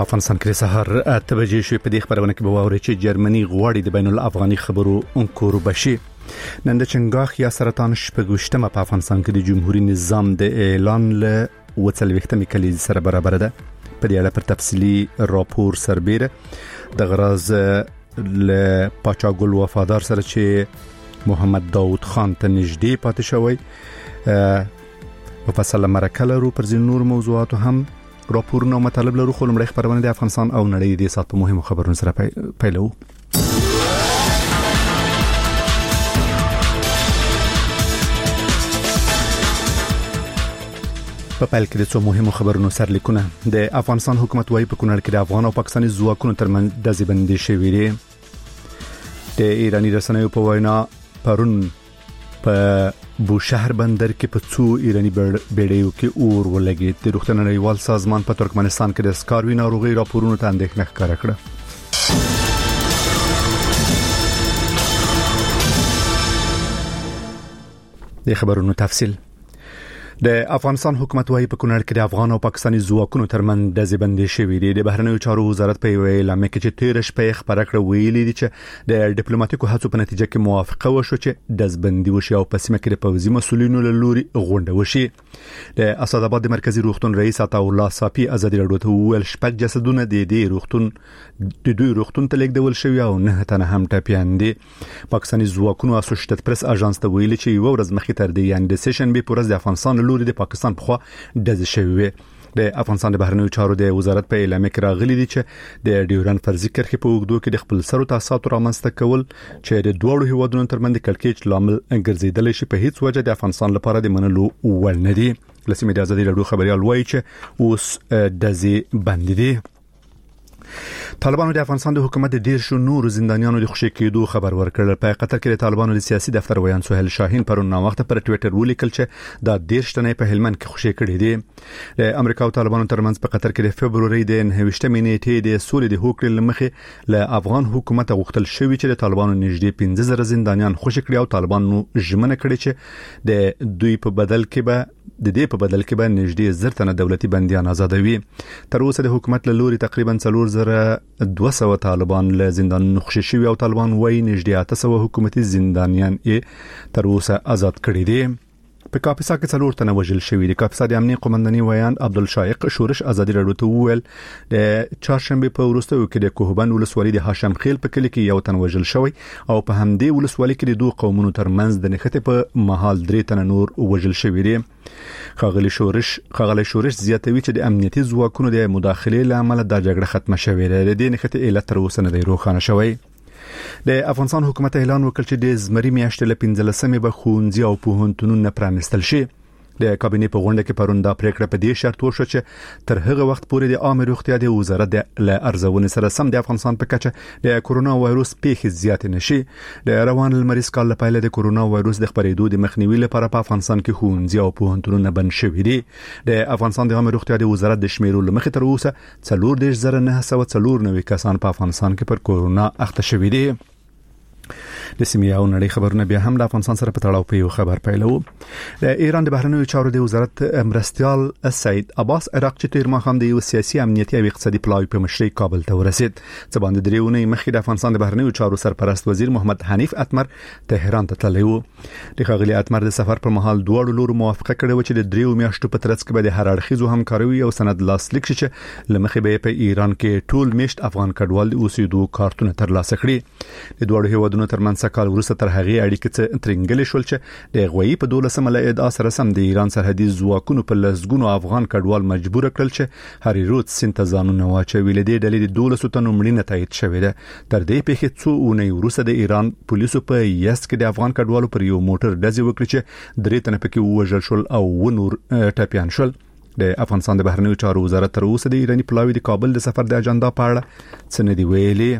په افغانستان کې سهار 8 بجې شوې. په دې خبرونه کې به واوري چې جرمني غواړي د بین الافغاني خبرو انکور بشي. نن د چنګاخ یا سرطان شپږشتمه په افغانستان کې د جمهوریت نظام د اعلان له وڅلوختمې کلیز سره برابر ده. په دې اړه پر تفصیلی راپور سربېره د غراز له پاچاګل وفادار سره چې محمد داوود خان ته نږدې پاتې شوی په فصل مرکه لرو. پر ځین نور موضوعات هم راپورونه او مطالب لرو. خو لمړی خبرونه د افغانستان او نړۍ د سات په مهمو خبرونو سره پیلو. په پیل کې د څو مهمو خبرونو سرلیکونه. د افغانستان حکومت وايي په کونړ کې د افغان او پاکستاني ځواکونو ترمنځ د ځبندې شوې دي. د ایرانی رسنیو په وینا پرون په بوشهر بندر کې په څو ایرانی بیړیو کې اور ولګید. د روغتیا نړیوال سازمان په ترکمنستان کې د سکاروي ناروغي راپورونو ته اندېښنه ښکاره کړه. د خبرونو تفصیل. د افغانستان حکومت وايي په کونړ کې د افغان او پاکستاني ځواکونو ترمنځ د ځبندې شوې دي. د بهرنیو چارو وزارت په اعلان کې چې 13 شپې خبره کړې ویلي دي چې د ډیپلوماټیکو هڅو په نتیجه کې موافقه وشو چې د ځبندې وشي او په سیمه کې د پوځي مسولینو له لوري غونډه وشي. د اسداباد د مرکزی روغتون رئیس عطا الله صافي ازادي راډیو ته ویل شپږ جسدونه د دوی روغتون ته لیږدول شوی او نه تنه هم ټپيان دي. پاکستاني ځواکونو اسوسییټډ پریس اژانس ته ویلي چې یو ورځ مخکې تر دې یعنی د سیشن به پورز د افغانستان لوري د پاکستان په خوا د شوی. د افغانستان د بهرنیو چارو د وزارت په اعلان کې راغلي دي چې د ډیورن فرضي کرښې په اوږدو کې د خپل سرو تاسو رامنځته کول چې د دوه هیوادونو ترمنځ د کړکېچ لامل ګرځیدل شي په هیڅ وجه د افغانستان لپاره د منلو وړ نه دي. لسمې د ازادي راډیو خبريال وایي چې اوس د زی بند دي. طالبانو د افغانستان د حکومت د ډیر شو نور زندانیانو د خوشی کېدو خبر ورکړل. په قطر کې د طالبانو د سیاسي دفتر ویان سهیل شاهین پرون نا وخت پر ټوئیټر ولیکل چې دا ډیر شتنې په هلمند کې خوشی کړي دي. د امریکا او طالبانو ترمنځ په قطر کې د فبروري د 29 نیټې د سولې د هوکړې لمخې له افغان حکومت غوښتل شوی چې د طالبانو نږدې 15000 زندانیان خوشی کړي او طالبانو ژمنه کړې چې د دوی په بدل کې به نږدې 1000 تنه دولتي بنديان آزادوي. تر اوسه د حکومت له لوري تقریبا 4200 طالبان له زندان نخښ شوی او طالبان وايي نږدې 800 حکومتي زندانیان یې تر اوسه آزاد کړي دي. په کاپیسا کې څلور تنه وژل شوی دي. کاپیسا د امنیت قومنداني ویان عبدالشایق شورش ازادي راډیو ته وویل د چهارشنبه په وروستیو کې د کوهبند ولسوالۍ د هاشم خیل په کلی کې یو تن وژل شوی او په همدې ولسوالۍ کې د دوه قومونو ترمنځ د نښتې په محل 3 تنه نور وژل شوی دي. خاغلی شورش زیاتوي چې د امنیتي ځواکونو د مداخلې لامل د جګړه ختمه شوې ده. د دې نښتې علت تر اوسه نه دی روښانه شوی. د افغانستان حکومت اعلان وکړ چې د زمري میاشتې له 15مې به ښوونځي او پوهنتونونه پرانستل شي. د کابینې په غونډه کې پرون دا پریکړه په دې شرط وشو چې تر هغه وخت پورې د عامه روغتیا د وزارت له ارزونې سره سم د افغانستان په کچه د کورونا وایروس پیښې زیات نشي. د روان لمریز کال لپاره د کورونا وایروس د خپرېدو د مخنیوي لپاره په افغانستان کې ښوونځي او پوهنتونونه بند شوي دي. د افغانستان د عامه روغتیا د وزارت د شمیرو لمخې تر اوسه 14994 کسان په افغانستان کې پر کورونا اخته شوي دي. د سیمې او نړۍ خبرونه بیا هم د افغانستان سره په تړاو په یو خبر پیلو. د ایران د بهرنیو چارو د وزارت مرستيال سید عباس عراق چې تیر ماښام د یو سیاسي امنیتي او اقتصادي پلاوی په مشرۍ کابل ته ورسید. څه باندې دریونه مخکې د افغانستان د بهرنیو چارو سرپرست وزیر محمد حنیف اتمر تهران ته تللی و. د خاغلی اتمر د سفر پر مهال دوه لورو موافقه کړې و چې د دریو میاشتو په ترڅ کې به د هر اړخیزو همکاري او سند لاسلیک شي چې لمخې به په ایران کې ټول میشت افغان کډوال اوسېدو کارتونه ترلاسه کړي. د دوه هیوادونو ترمنځ کال وروسته تر هغه اړیکې ترنګل شول چې د غوي په 12 ادعا سره سم د ایران سرحدي ځواکونو په لسګونو افغان کډوال مجبور کړل چې هری روت سنتزانونه واچوي. له دې ډلې د 12 تنو مړینه تایید شوې ده. تر دې پیښې څو اونۍ وروسته د ایران پولیسو په یس کې د افغان کډوالو پر یو موټر ډزې وکړې چې 3 تنه پکې وژل شول او ونور ټپيان شول. د افغانستان د بهرنیو چارو وزارت تر اوسه د ایرانی پلاوی د کابل د سفر د اجنډا په اړه څه نه دی ویلي.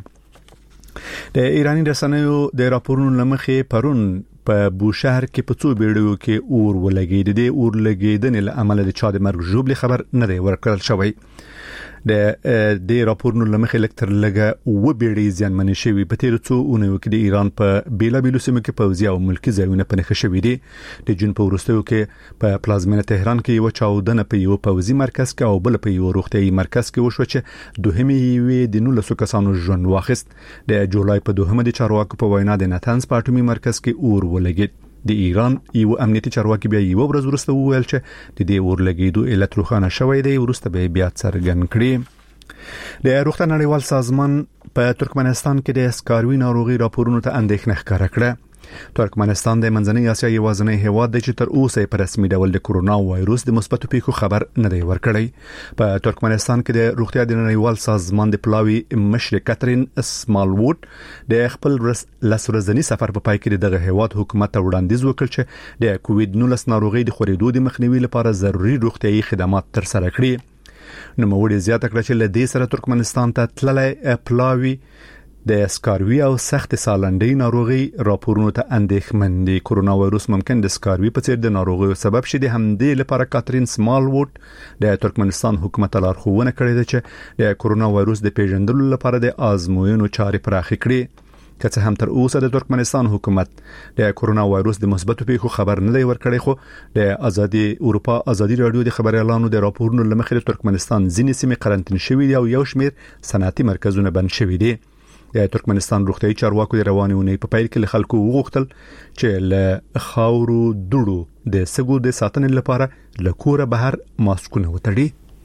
د ایرانی رسنیو د راپورونو لمخې پرون په بوشهر کې په څو بیړیو کې اور ولګید. د اور لګیدنې له امله د چا د مرګ ژوبل خبر نه دی ورکړل شوی. د راپورونو لمخې لکتر لګه و بیړې ځانمنې شوی په تیر څو اونیو کې د ایران په بیلابیلو سیمو کې پوځي او ملکی ځایونه پنهخه شوې دي د جون په وروستیو کې په پلازمینه تهران کې یو چاودنه په یو پوځي مرکز کې او بل په یو روغتيایي مرکز کې وشو چې دوهمه یوې د 19 کسانو ژوند واخیست د جولای په دوهمه د چارواکو په وینا د ناتنز په اټومي مرکز کې اور ولګید د ایران یو امنیتي چارواکي بیا یو ورځ وروسته وویل چې د دې ورلګیدو علت روښانه شوی دی وروسته بیا څرګند کړي د روغتیا نړیوال سازمان په ترکمنستان کې د سکاروي ناروغي راپورونو ته اندېښنه ښکاره کړه ترکمنستان د منځنۍ اسیا یوازینی هیواد دی چې تر اوسه په رسمي ډول د کورونا وایروس د مثبتو پیښو خبر نه دی ورکړی په ترکمنستان کې د روغتیا د نړیوال سازمان د پلاوی مشر کاترین سمالووډ د خپل لسورزنی سفر په پای کې دغه هیواد حکومت ته وړاندیز وکړ چې د کووډ 19 ناروغي د خورېدو د مخنیوي لپاره ضروري روغتيایي خدمات تر سره کړي نو موږ زیاته کړ چې لدې سره ترکمنستان ته تللی پلاوی د سکاروي او سخت سالنډي ناروغي راپورونو ته اندېښمن دي کورونا وایروس ممکن د سکاروي په څیر د ناروغي سبب شي د همدې لپاره کاترین سمالووډ د ترکمنستان حکومت لارښوونه کړې ده چې د کورونا وایروس د پیژندلو لپاره د آزموینو چارې پراخې کړي که څه هم تر اوسه د ترکمنستان حکومت د کورونا وایروس د مثبتو پیښو خبر نه دی ورکړی خو د ازادي اروپا ازادي رادیو د خبريالانو د راپورونو لمخې د ترکمنستان ځینې سیمې قرنطین شوې دي او یو شمېر صنعتي مرکزونه بند شوي دي د ترکمنستان روغتيایي چارواکو د روانونې په پیل کې خلکو وغوښتل چې له خاورو دوړو د سګو د ساتنې لپاره له کوره بهر ماسکونه وتړي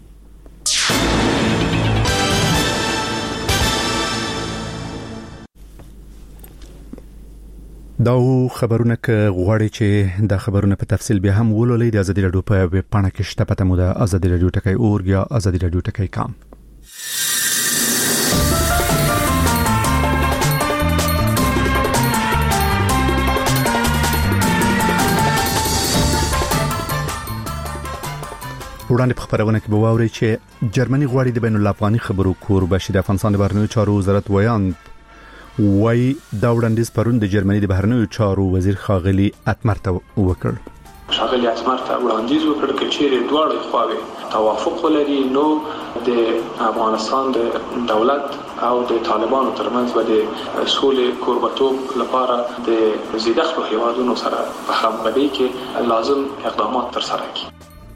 دا خبرونه ک غواړي چې د خبرونه په تفصیل به هم ولولئ د ازادي رادیو په ویب پاڼه کې شته پته مو د ازادي رادیو ټکی اورګ یا ازادي رادیو ټکی کام وړاندې په خبرونه کې به واوري چې جرمني غواړي د بین الافغاني خبرو کوربه شي د افغانستان د بهرنیو چارو وزارت وایي دا وړاندیز پرون د جرمني د بهرنیو چارو وزیر خاغلی اتمر ته وکړ خاغلی اتمر ته وړاندیز وکړ چې چیرې دواړه خواوې توافق ولري نو د افغانستان د دولت او د طالبانو ترمنځ به د سولې کوربتوب لپاره د زیاتو هیوادونو سره په همغږي کې لازم اقدامات تر سره کړي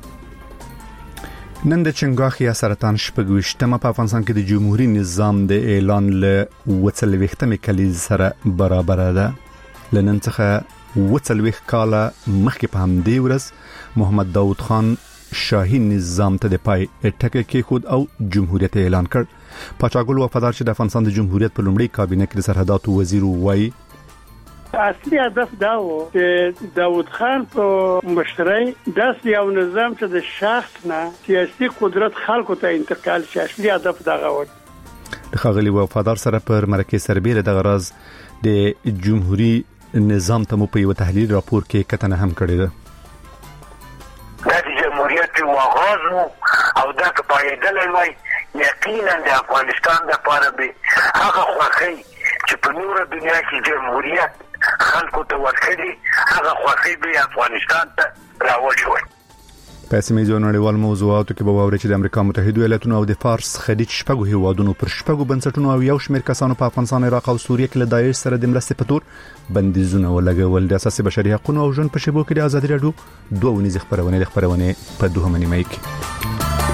نن د چنګاخ یا سرطان شپږويشتمه په افغانستان کې د جمهوریت نظام د اعلان له وڅلويختمه کلیز سره برابر ده لنن څخه وڅلويخ کاله مخکې په همدې ورځ محمد داوود خان شاهي نظام ته د پای ټکه کې خود او جمهوریت اعلان کړ پاچاګل وفادار چې د افغانستان د جمهوریت په لومړي کابینه کې د سرحداتو وزیر وایي اصلي هدف دا و چې داوود خان په مشرۍ داس یو نظام چې د شخص نه سیاسي قدرت خلکو ته انتقال شي اصلي هدف دا و د خاغلی وفادار سره پر مرکز سربېره د غرض د جمهوریت نظام ته مو په یو تحلیل راپور کې کتنه هم کړې ده د جمهوریت واغاز او دا پایدل وای یقینا د افغانستان لپاره به هغه خوخي چې په نور دنیا کې جمهوریت خلکو ته ورکړي هغه خوخي به افغانستان ته راوړي په سیمه نړیوال موضوعاتو کې به واوري چې د امریکا متحده ایالاتونو او د فارس خلیج شپږو هیوادونو پر شپږو بنسټونو او یو شمېر کسانو په افغانستان عراق او سوریه کې له داعش سره د مرستې په تور بندیزونه ولګول د اساسي بشري حقوقو او ژوند په شبکو کې د ازادي رادیو دوه ونیز خبرونه په دوه نیمه کې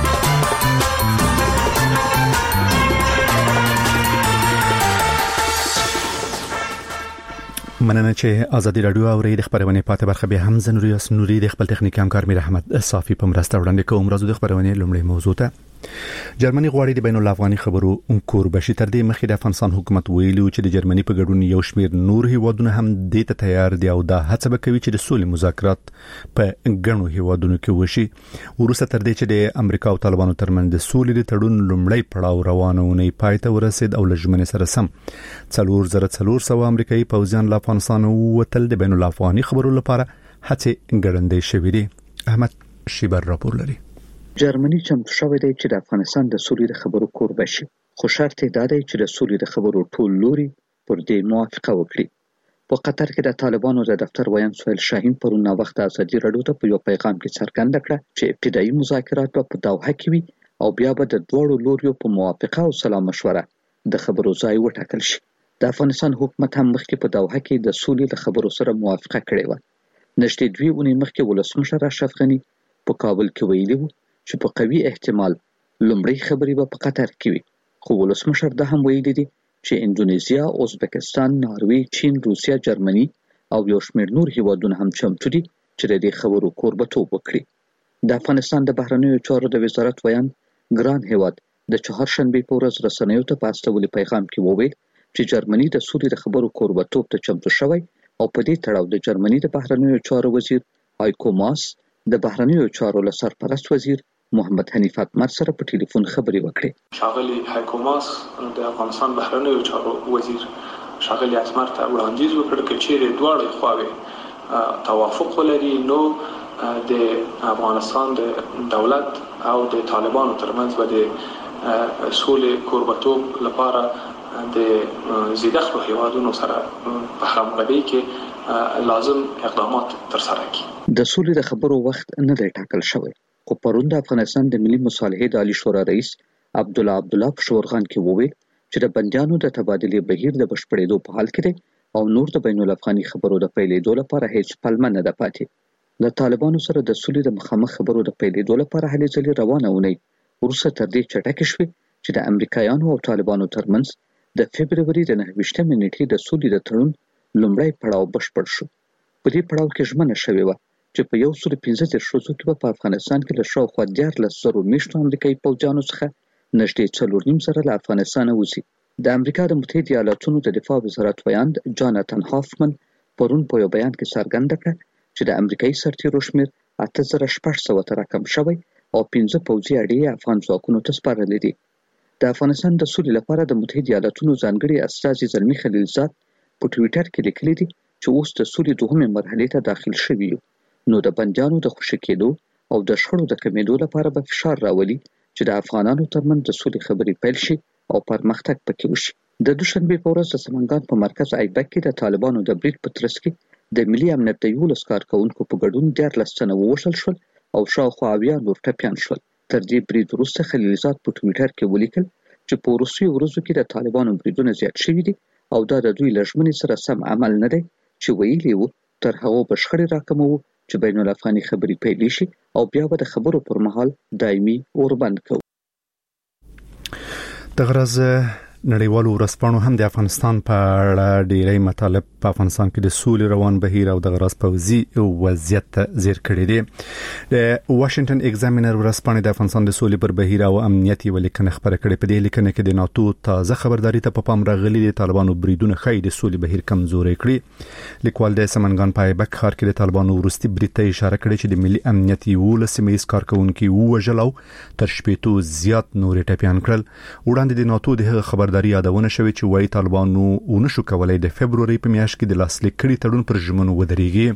مننه چې ازادي رادیو او د خبرونه پاتې برخه به هم زنوریاس نوري د خپل تخنیکی همکار میر احمد صافي په مرسته وړاندې کوم راځو د خبرونه لومړی موضوع ته جرمني غواړي د بین الافغاني خبرو کوربه شي تر دې مخکې د افغانستان حکومت ویلي چې د جرمني په ګډون یو شمېر نور هیوادونه هم د ته تیار دي او دا هڅه کوي چې د سولې مذاکرات په ګڼو هیوادونو کې وشي ورسته تر دې چې د امریکا او طالبانو ترمنځ د سولې د تړون لومړی پړاو روانونه پای ته ورسید او لژمنې سره سم 400 امریکایي پوځیان له افغانستان وتل د بین الافغاني خبرو لپاره هڅه ګړندې شوې دي احمد شیبر راپور لري جرمني چمتو شوې ده چې د افغانستان د سولې د خبرو کوربه شي خو شرط یې دا دی چې د سولې د خبرو ټول لوري پر دې موافقه وکړي په قطر کې د طالبانو د دفتر ویان سهیل شاهین پرون وخت ازادي رادیو ته په یو پیغام کې څرګنده کړه چې ابتدایي مذاکرات په دوحه کې وي او بیا به د دوړو لوریو په موافقه او سلا مشوره د خبرو ځای وټاکل شي. د افغانستان حکومت هم مخکې په دوحه کې د سولې د خبرو سره موافقه کړې و. نږدې 2 اونۍ مخکې ولسمشر اشرف غني په کابل کې ویلي و چې په قوي احتمال لومړی خبرې به په قطر کې وي. خو ولسمشر دا هم ویلي دي چې اندونیزیا، ازبکستان، ناروې، چین، روسیا، جرمني او یو شمېر نور هیوادونه هم چمتو دي چې د دې خبرو کوربتوب وکړي. د افغانستان د بهرنیو چارو د وزارت ویان ګران هیواد د چهارشنبې په ورځ رسنیو ته په استولي پیغام کې وویل چې جرمني د سولې د خبرو کوربتوب ته چمتو شوی او په دې تړاو د جرمني د بهرنیو چارو وزیر هایکو ماس د بهرنیو چارو له سرپرست وزیر محمد حنیف اتمر سره په ټلیفون خبرې وکړې. ښاغلي هایکو ماس د افغانستان بهرنیو چارو وزیر ښاغلي اتمر ته وړاندیز وکړ چې چیرې دواړه خواوې توافق ولري نو د افغانستان د دولت او د طالبانو ترمنځ به د سولې کوربتوب لپاره د زیاتو هیوادونو سره په همغږۍ کې لازم اقدامات ترسره کړي. د سولې د خبرو وخت نه دی ټاکل شوی، خو پرون د افغانستان د ملي مصالحې د عالی شورا رئیس عبدالله په شورغان کې وویل چې د بندیانو د تبادلې بهیر د بشپړېدو په حال کې دی او نور د بین الافغاني خبرو د پیلېدو لپاره هیڅ پلمه نه ده پاتې. له طالبانو سره د سولې د مخامخ خبرو د پیلېدو لپاره هلې ځلې روانه اونۍ وروسته تر دې چټکې شوې چې د امریکایانو او طالبانو ترمنځ د فبروري د 9 نیټې د سولې د تړون لومړی پړاو بشپړ شو. په دې پړاو کې ژمنه شوې وه چې په 115 ورځو کې به په افغانستان کې له شاوخوا 14,000 میشتو امریکایي پوځیانو څخه نږدې 4.5 له افغانستانه وځي. د امریکا د متحده ایالاتونو د دفاع وزارت ویاند جاناتان هافمن پرون په یو بیان کې څرګنده کړه چې د امریکایي سرتیرو شمېر 8600 ته راکم شوی او 15 پوځي اډې افغان ځواکونو ته سپارلې دي. د افغانستان د سولې لپاره د متحده ایالاتونو ځانګړي استازي زلمي خلیلزاد په ټویټر کې لیکلي دي چې اوس د سولې دوهمې مرحلې ته داخل شوي یو، نو د بندیانو د خوشي کېدو او د شخړو د کمېدو لپاره به فشار راولي چې د افغانانو ترمنځ د سولې خبرې پیل شي او پرمختګ پکې وشي. د دوشنبې په ورځ د سمنګان په مرکز ایبک کې د طالبانو د برید په ترڅ کې د ملي امنیت د 11 کارکونکو په ګډون 14 تنه ووژل شول او شاوخوا 80 نور ټپیان شول. تر دې برید وروسته خلیلزاد په ټویټر کې ولیکل چې په وروستیو ورځو کې د طالبانو بریدونه زیات شوي دي او دا د دوی له ژمنې سره سم عمل نه دی چې ویلي وو تر هغو به شخړې راکموو چې بین الافغاني خبرې پیلې شي او بیا به د خبرو پر مهال دایمي اوربند کوو. د غرض نړیوالو ورځپاڼو هم د افغانستان په اړه ډېری مطالب په افغانستان کې د سولې روان بهیر او د غرض پوځي وضعیت زیر کړی دی. د واشنگټن ایگزامینر ورځپاڼه د افغانستان د سولې پر بهیر او امنیت یې لیکنه خبره کړې. په دې لیکنه کې د ناتو تازه خبرداري ته په پام راغلي د طالبانو بریدونه ښایي د سولې بهیر کمزوري کړي. لیکوال د سمنګان په ایبک ښار کې د طالبانو وروستي برید ته اشاره کړې چې د ملي امنیت 11 سیمه ییز کارکونکو وژل او تر 80 زیات نور ټپیان کړل. وړاندې د ناتو د خبرداري یادونه شوې چې وايي طالبانو ونشو کولای د فبروري په میاشت کې د لاسلیک کړي تړون پر ژمنو ودرېږي.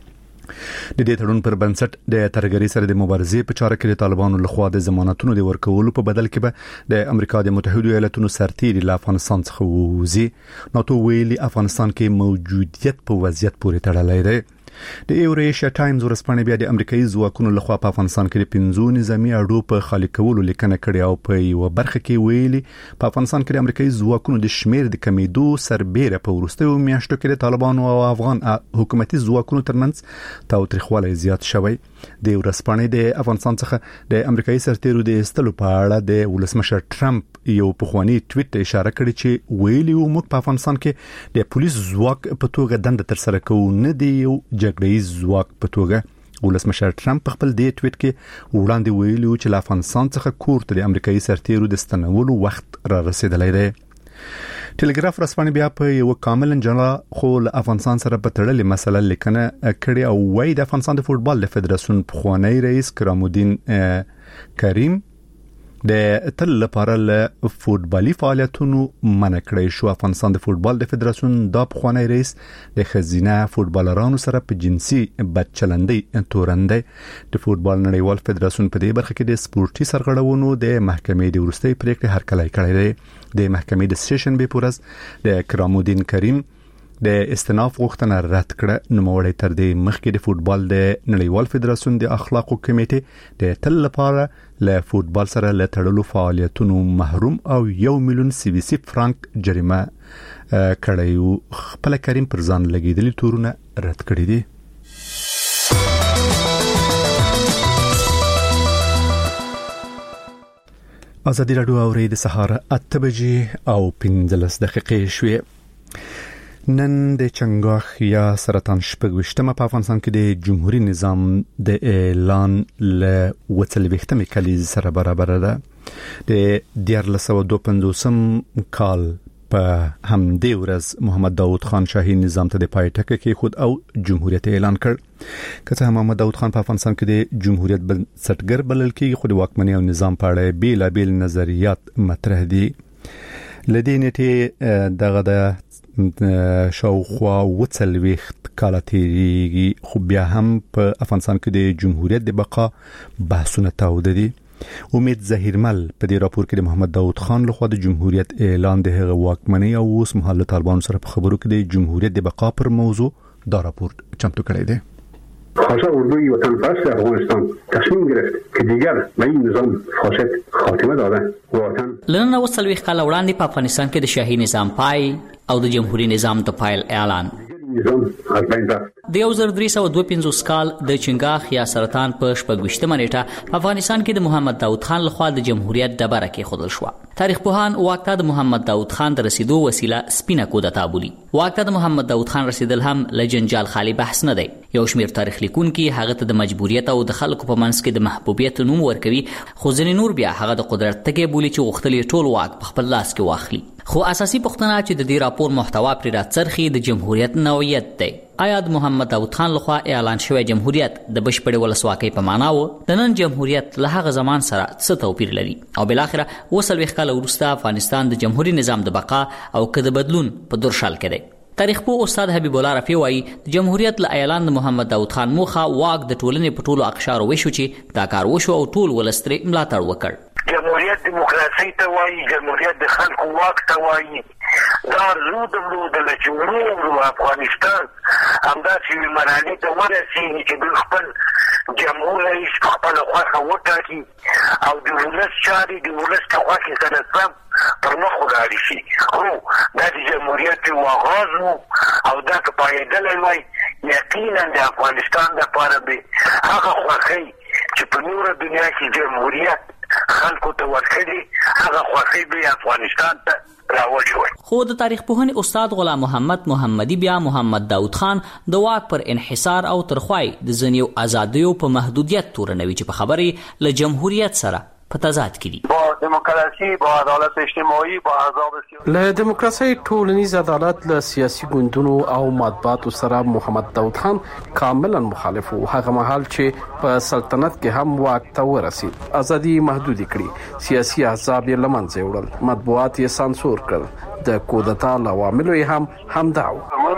د دې تړون پر بنسټ د ترګری سره د مبارزې په چاره کې د طالبانو لخوا د ضمانتونو د ورکولو په بدل کې به د امریکا د متحده ایالاتونو سرتیري له افغانستان څخه ووزي. ناتو ویلي افغانستان کې موجودیت په وضعیت پورې تړلی دی. د ایوریشیا ټایمز ورځپاڼه بیا د امریکایي ځواکونو لخوا په افغانستان کې د 5 نظامی اډو په خالي کولو لیکنه کړې او په یو برخه کې ویلي په افغانستان کې د امریکایي ځواکونو د شمیر د کمیدو سربېره په وروستیو میاشتو کې د طالبانو او افغان حکومتي ځواکونو ترمنځ تاوتریخوالی زیات شوی. د ورځپاڼې د افغانستان څخه د امریکایي سرتیرو د استلو په اړه د ولسمشر ټرمپ یو پخوانی ټویټ ته اشاره کړې چې ویلي و موږ په افغانستان کې د پولیس ځواک په توګه دنده تر سره کوو نه دی یو جګړه‌یز ځواک په توګه. ولسمشر ټرمپ په خپل دې ټویټ کې وړاندې ویلي چې له افغانستان څخه کور ته د امریکایي سرتیرو د ستنولو وخت را رسیدلی دی. ټلګراف رسپانې بیا په یو کامل جلا خو له افغانستان سره په تړلې مسله لیکنه کړې او وايي د افغانستان د فوټبال د فدراسیون پخوانی رئیس کرامالدین کریم د تل لپاره له فوټبالي فعالیتونو منع کړی شو. افغانستان د فوټبال د فدراسیون د پخوانی رئیس د خزینه فوټبالرانو سره په جنسي بدچلندۍ تورنده د فوټبال نړیوال فدراسیون په دې برخه کې د سپورتي سرغړونو د محکمې د وروستۍ پریکړې هرکلی کړی دی. د محکمې د سیشن به پورز د کرامالدین کریم د استناف غوښتنه رد کړه. نوموړی تر دې مخکې د فوتبال د نړیوال فدراسیون د اخلاقو کمیټې د تل لپاره له فوتبال سره له تړلو فعالیتونو محروم او 1 میلیون CVC فرانک جریمه کړی او خپل کریم پر ځان لګیدلي تورونه رد کړی دي. ازادي راډیو اوري د سهار 8 بجې او 15 دقیقې شوې. نن د چنګاخ یا سرطان شپږ په افغانستان کې د جمهوریت نظام د اعلان له وڅلويختمې کلیز سره برابر ده. د 1952 کال په همدې ورځ محمد داوود خان شاهي نظام ته د پای ټکی کې خود او جمهوریت اعلان کړ. کله محمد داوود خان په افغانستان کې د جمهوریت بنسټګر بلل کېږي، خو د واکمنۍ او نظام په اړه بیلابیل نظریات مطرح دي. لدې نټې دغه د شاوخوا وڅلويخت کال تیریږي، خو بیا هم په افغانستان کې د جمهوریت د بقا بحثونه تاوده دي. امید ظهیرمل په دې راپور کې د محمد داوود خان لخوا د جمهوریت اعلان د هغه واکمنۍ او اوس مهال طالبانو سره په خبرو کې د جمهوریت د بقا پر موضوع دا راپور چمتو کړی دی. خاصه اردوی وطن پرست افغانستان تصمیم گرفت که دیگر به این نظام فاسد خاتمه داده وطن لنن وسلوي کال وړاندې په افغانستان کې د شاهي نظام پای او د جمهوریت نظام د پایل اعلان د 1352 کال د چنګاخ یا سرطان په 28 نیټه په افغانستان کې د محمد داوود خان لخوا د جمهوریت ډبره کې خودل شو. تاریخ پوهان واکته د محمد داوود خان د رسیدو وسیله سپینه کودتا بولي. واکته د محمد داوود خان رسیدل هم لجنجال خالی بحث نه دی. یو شمیر تاریخ لیکونکي هغه ته د مجبوریت او د خلکو په منځ کې د محبوبیت نوم ورکوي، خو ځینې نور بیا هغه د قدرت تګي بولي چې غوښتل ټول واک په خپل لاس کې واخلي. خو اساسي پوښتنه چې د دې راپور محتوا پر راڅرخي د جمهوریت نوعیت دی. آیا د محمد داوود خان لخوا اعلان شوی جمهوریت د بشپړ ولسواکۍ په معنا و؟ د نن جمهوریت له هغه زمان سره څه توپیر لري؟ او بل اخره وسلوي کال وروسته افغانستان د جمهوریت نظام د بقا او کده بدلون په درشل کې دی. تاریخ پوه استاد حبیب الله رفیع وايي جمهوریت له اعلان د محمد داوود خان موخه واک د ټولنې په ټولو اقشارو وشو چې دا کار وشو او ټول ولستري ملاتړ وکړ. جمهوریت دیموکراسي ته وایي، جمهوریت د خلکو واک ته وایي. دا زود چې ورو افغانستان همداسې مرحلې ته ورسېږي چې دوی خپل جمهور رئیس په خپله خوښه وټاکي او د ولس چارې د ولس د خوښې سره سم پر مخ ولاړې شي. خو دا د جمهوریت یو آغاز و او دا که پایېدلی وای یقینا د افغانستان دپاره به هغه خوښۍ چې په نوره دنیا کې جمهوریت خلکو ته ورکړي هغه خوښۍ به افغانستان ته راوړي. خو د تاریخ پوهنې استاد غلام محمد محمدي بیا محمد داوود خان د واک پر انحصار او ترخوای د ځینو ازادیو په محدودیت تورنوي چې په خبرې له جمهوریت سره په تضاد کې دي. با دموکراسی، با عدالت اجتماعي، با احزاب سیاسي، له دموکراسي ټولنیز عدالت له سیاسي ګوندونو او مطبوعاتو سره محمد داوود خان کاملا مخالف و. هغه مهال چې په سلطنت کې هم واک ته ورسید، ازادي محدود کړي، سیاسي احزاب یې له منځه وړل، مطبوعات یې سانسور کړل، د کودتا عواملو یې هم داو.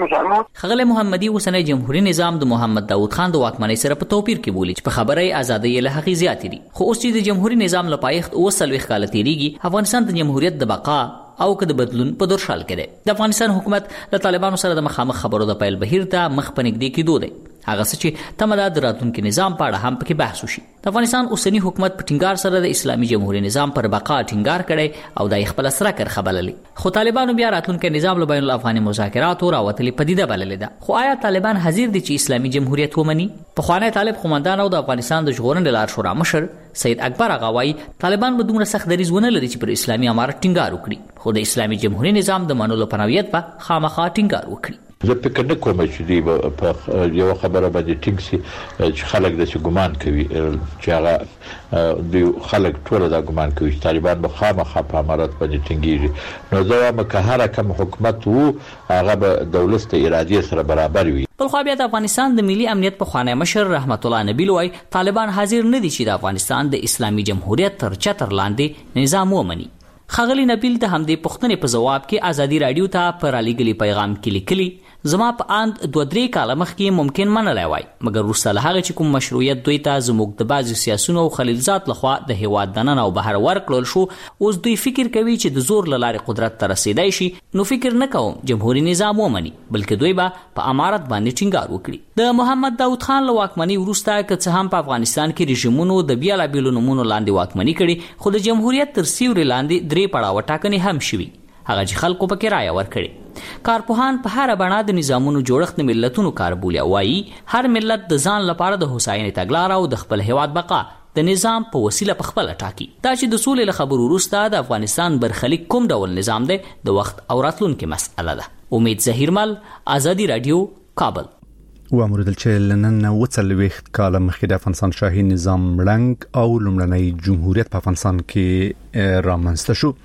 خغله محمدي اوسنۍ جمهوریت نظام د محمد داوود خان د واکمنۍ سره په توپیر کې بولی چې په خبره ازادي له حقي زیات دي. خو اوس چې د جمهوریت نظام لپایښت وسلوي کال تیریږي، افغانستان د جمهوریت د بقا او کده بدلون په درشل کې دی. د افغانستان حکومت له طالبانو سره د مخامخ خبرو د پیل بهیر ته مخ پنګدي کېدو دی. هغه څه چې تمدا د راتلونکي نظام په اړه هم پکې بحث وشي. د افغانستان اوسنی حکومت په ټینګار سره د اسلامي جمهوریت نظام پر بقا ټینګار کړي او د خپل سره کر خبرلې. خو طالبانو بیا راتلونکي نظام له بین الافغاني مذاکرات او راوتلې پدیده بللې ده. خو آیا طالبان حاضر دي چې اسلامي جمهوریت ومني؟ په خوانی طالب قومندان او د افغانستان د ژغورنې لار شورا مشر سید اکبر اغاوی طالبان به دومره سخت دریځ ونه لري چې پر اسلامي امارت ټینګار وکړي، خو د اسلامي جمهوریت نظام د منلو په نوعیت په خامخا ټینګار وکړي. زه فکر نه کوم چې دی په یو خبره باندې ټینګ سي چې خلک د ګمان کوي چې هغه د خلک ټول دا ګمان کوي چې طالبان به خامخا په امارت باندې ټینګيږي. نو زه وایم که هر کوم حکومت وو هغه به دولت ته ارادي سره برابر وي. بل خو بیا د افغانستان د ملي امنیت په خوانی مشر رحمت الله نبیل وای طالبان حاضر نه دي چې د افغانستان د اسلامي جمهوریت تر چتر لاندې نظام ومني. خغلی نبیل د همدې پښتنې په جواب کې ازادي رادیو ته پر علیګلی پیغام کې لیکلي زما په اند 2-3 کال مخکې ممکن منلای وای، مګر وروسته له هغه چې کوم مشروعیت دوی ته زموږ د بعضو سیاسونو او خلیلزات لخوا د هیواد دننه او بهر ورکړل شو، اوس دوی فکر کوي چې د زور له لارې قدرت ته رسیدای شي. نو فکر نه کوم جمهوریت نظام ومني، بلکې دوی به په امارت باندې ټینګار وکړي. د محمد داود خان له واکمنۍ وروسته که څه هم په افغانستان کې رژیمونو د بیلابیلو نومونو لاندې واکمني کړي، خو د جمهوریت تر سیوري لاندې 3 پړاوه ټاکنې هم شوي، هغه چې خلکو پکې رایه ورکړي. کارپوهان په هر بڼه د نظامونو جوړښت د ملتونو کار بولي، وایي هر ملت د ځان لپاره د هوساینې تګلاره او د خپل هیواد بقا د نظام په وسیله په خپل ټاکي. دا چې د سولې له خبرو وروسته د افغانستان برخلیک کوم ډول نظام دی د وخت او راتلونکي مسأله ده. امید ظهیرمل، آزادی رادیو، کابل. وامردل چې لنن 40 کال مخکې د افغانستان شاهي نظام مړنګ او لومړنی جمهوریت په افغانستان کې رامنځته شو.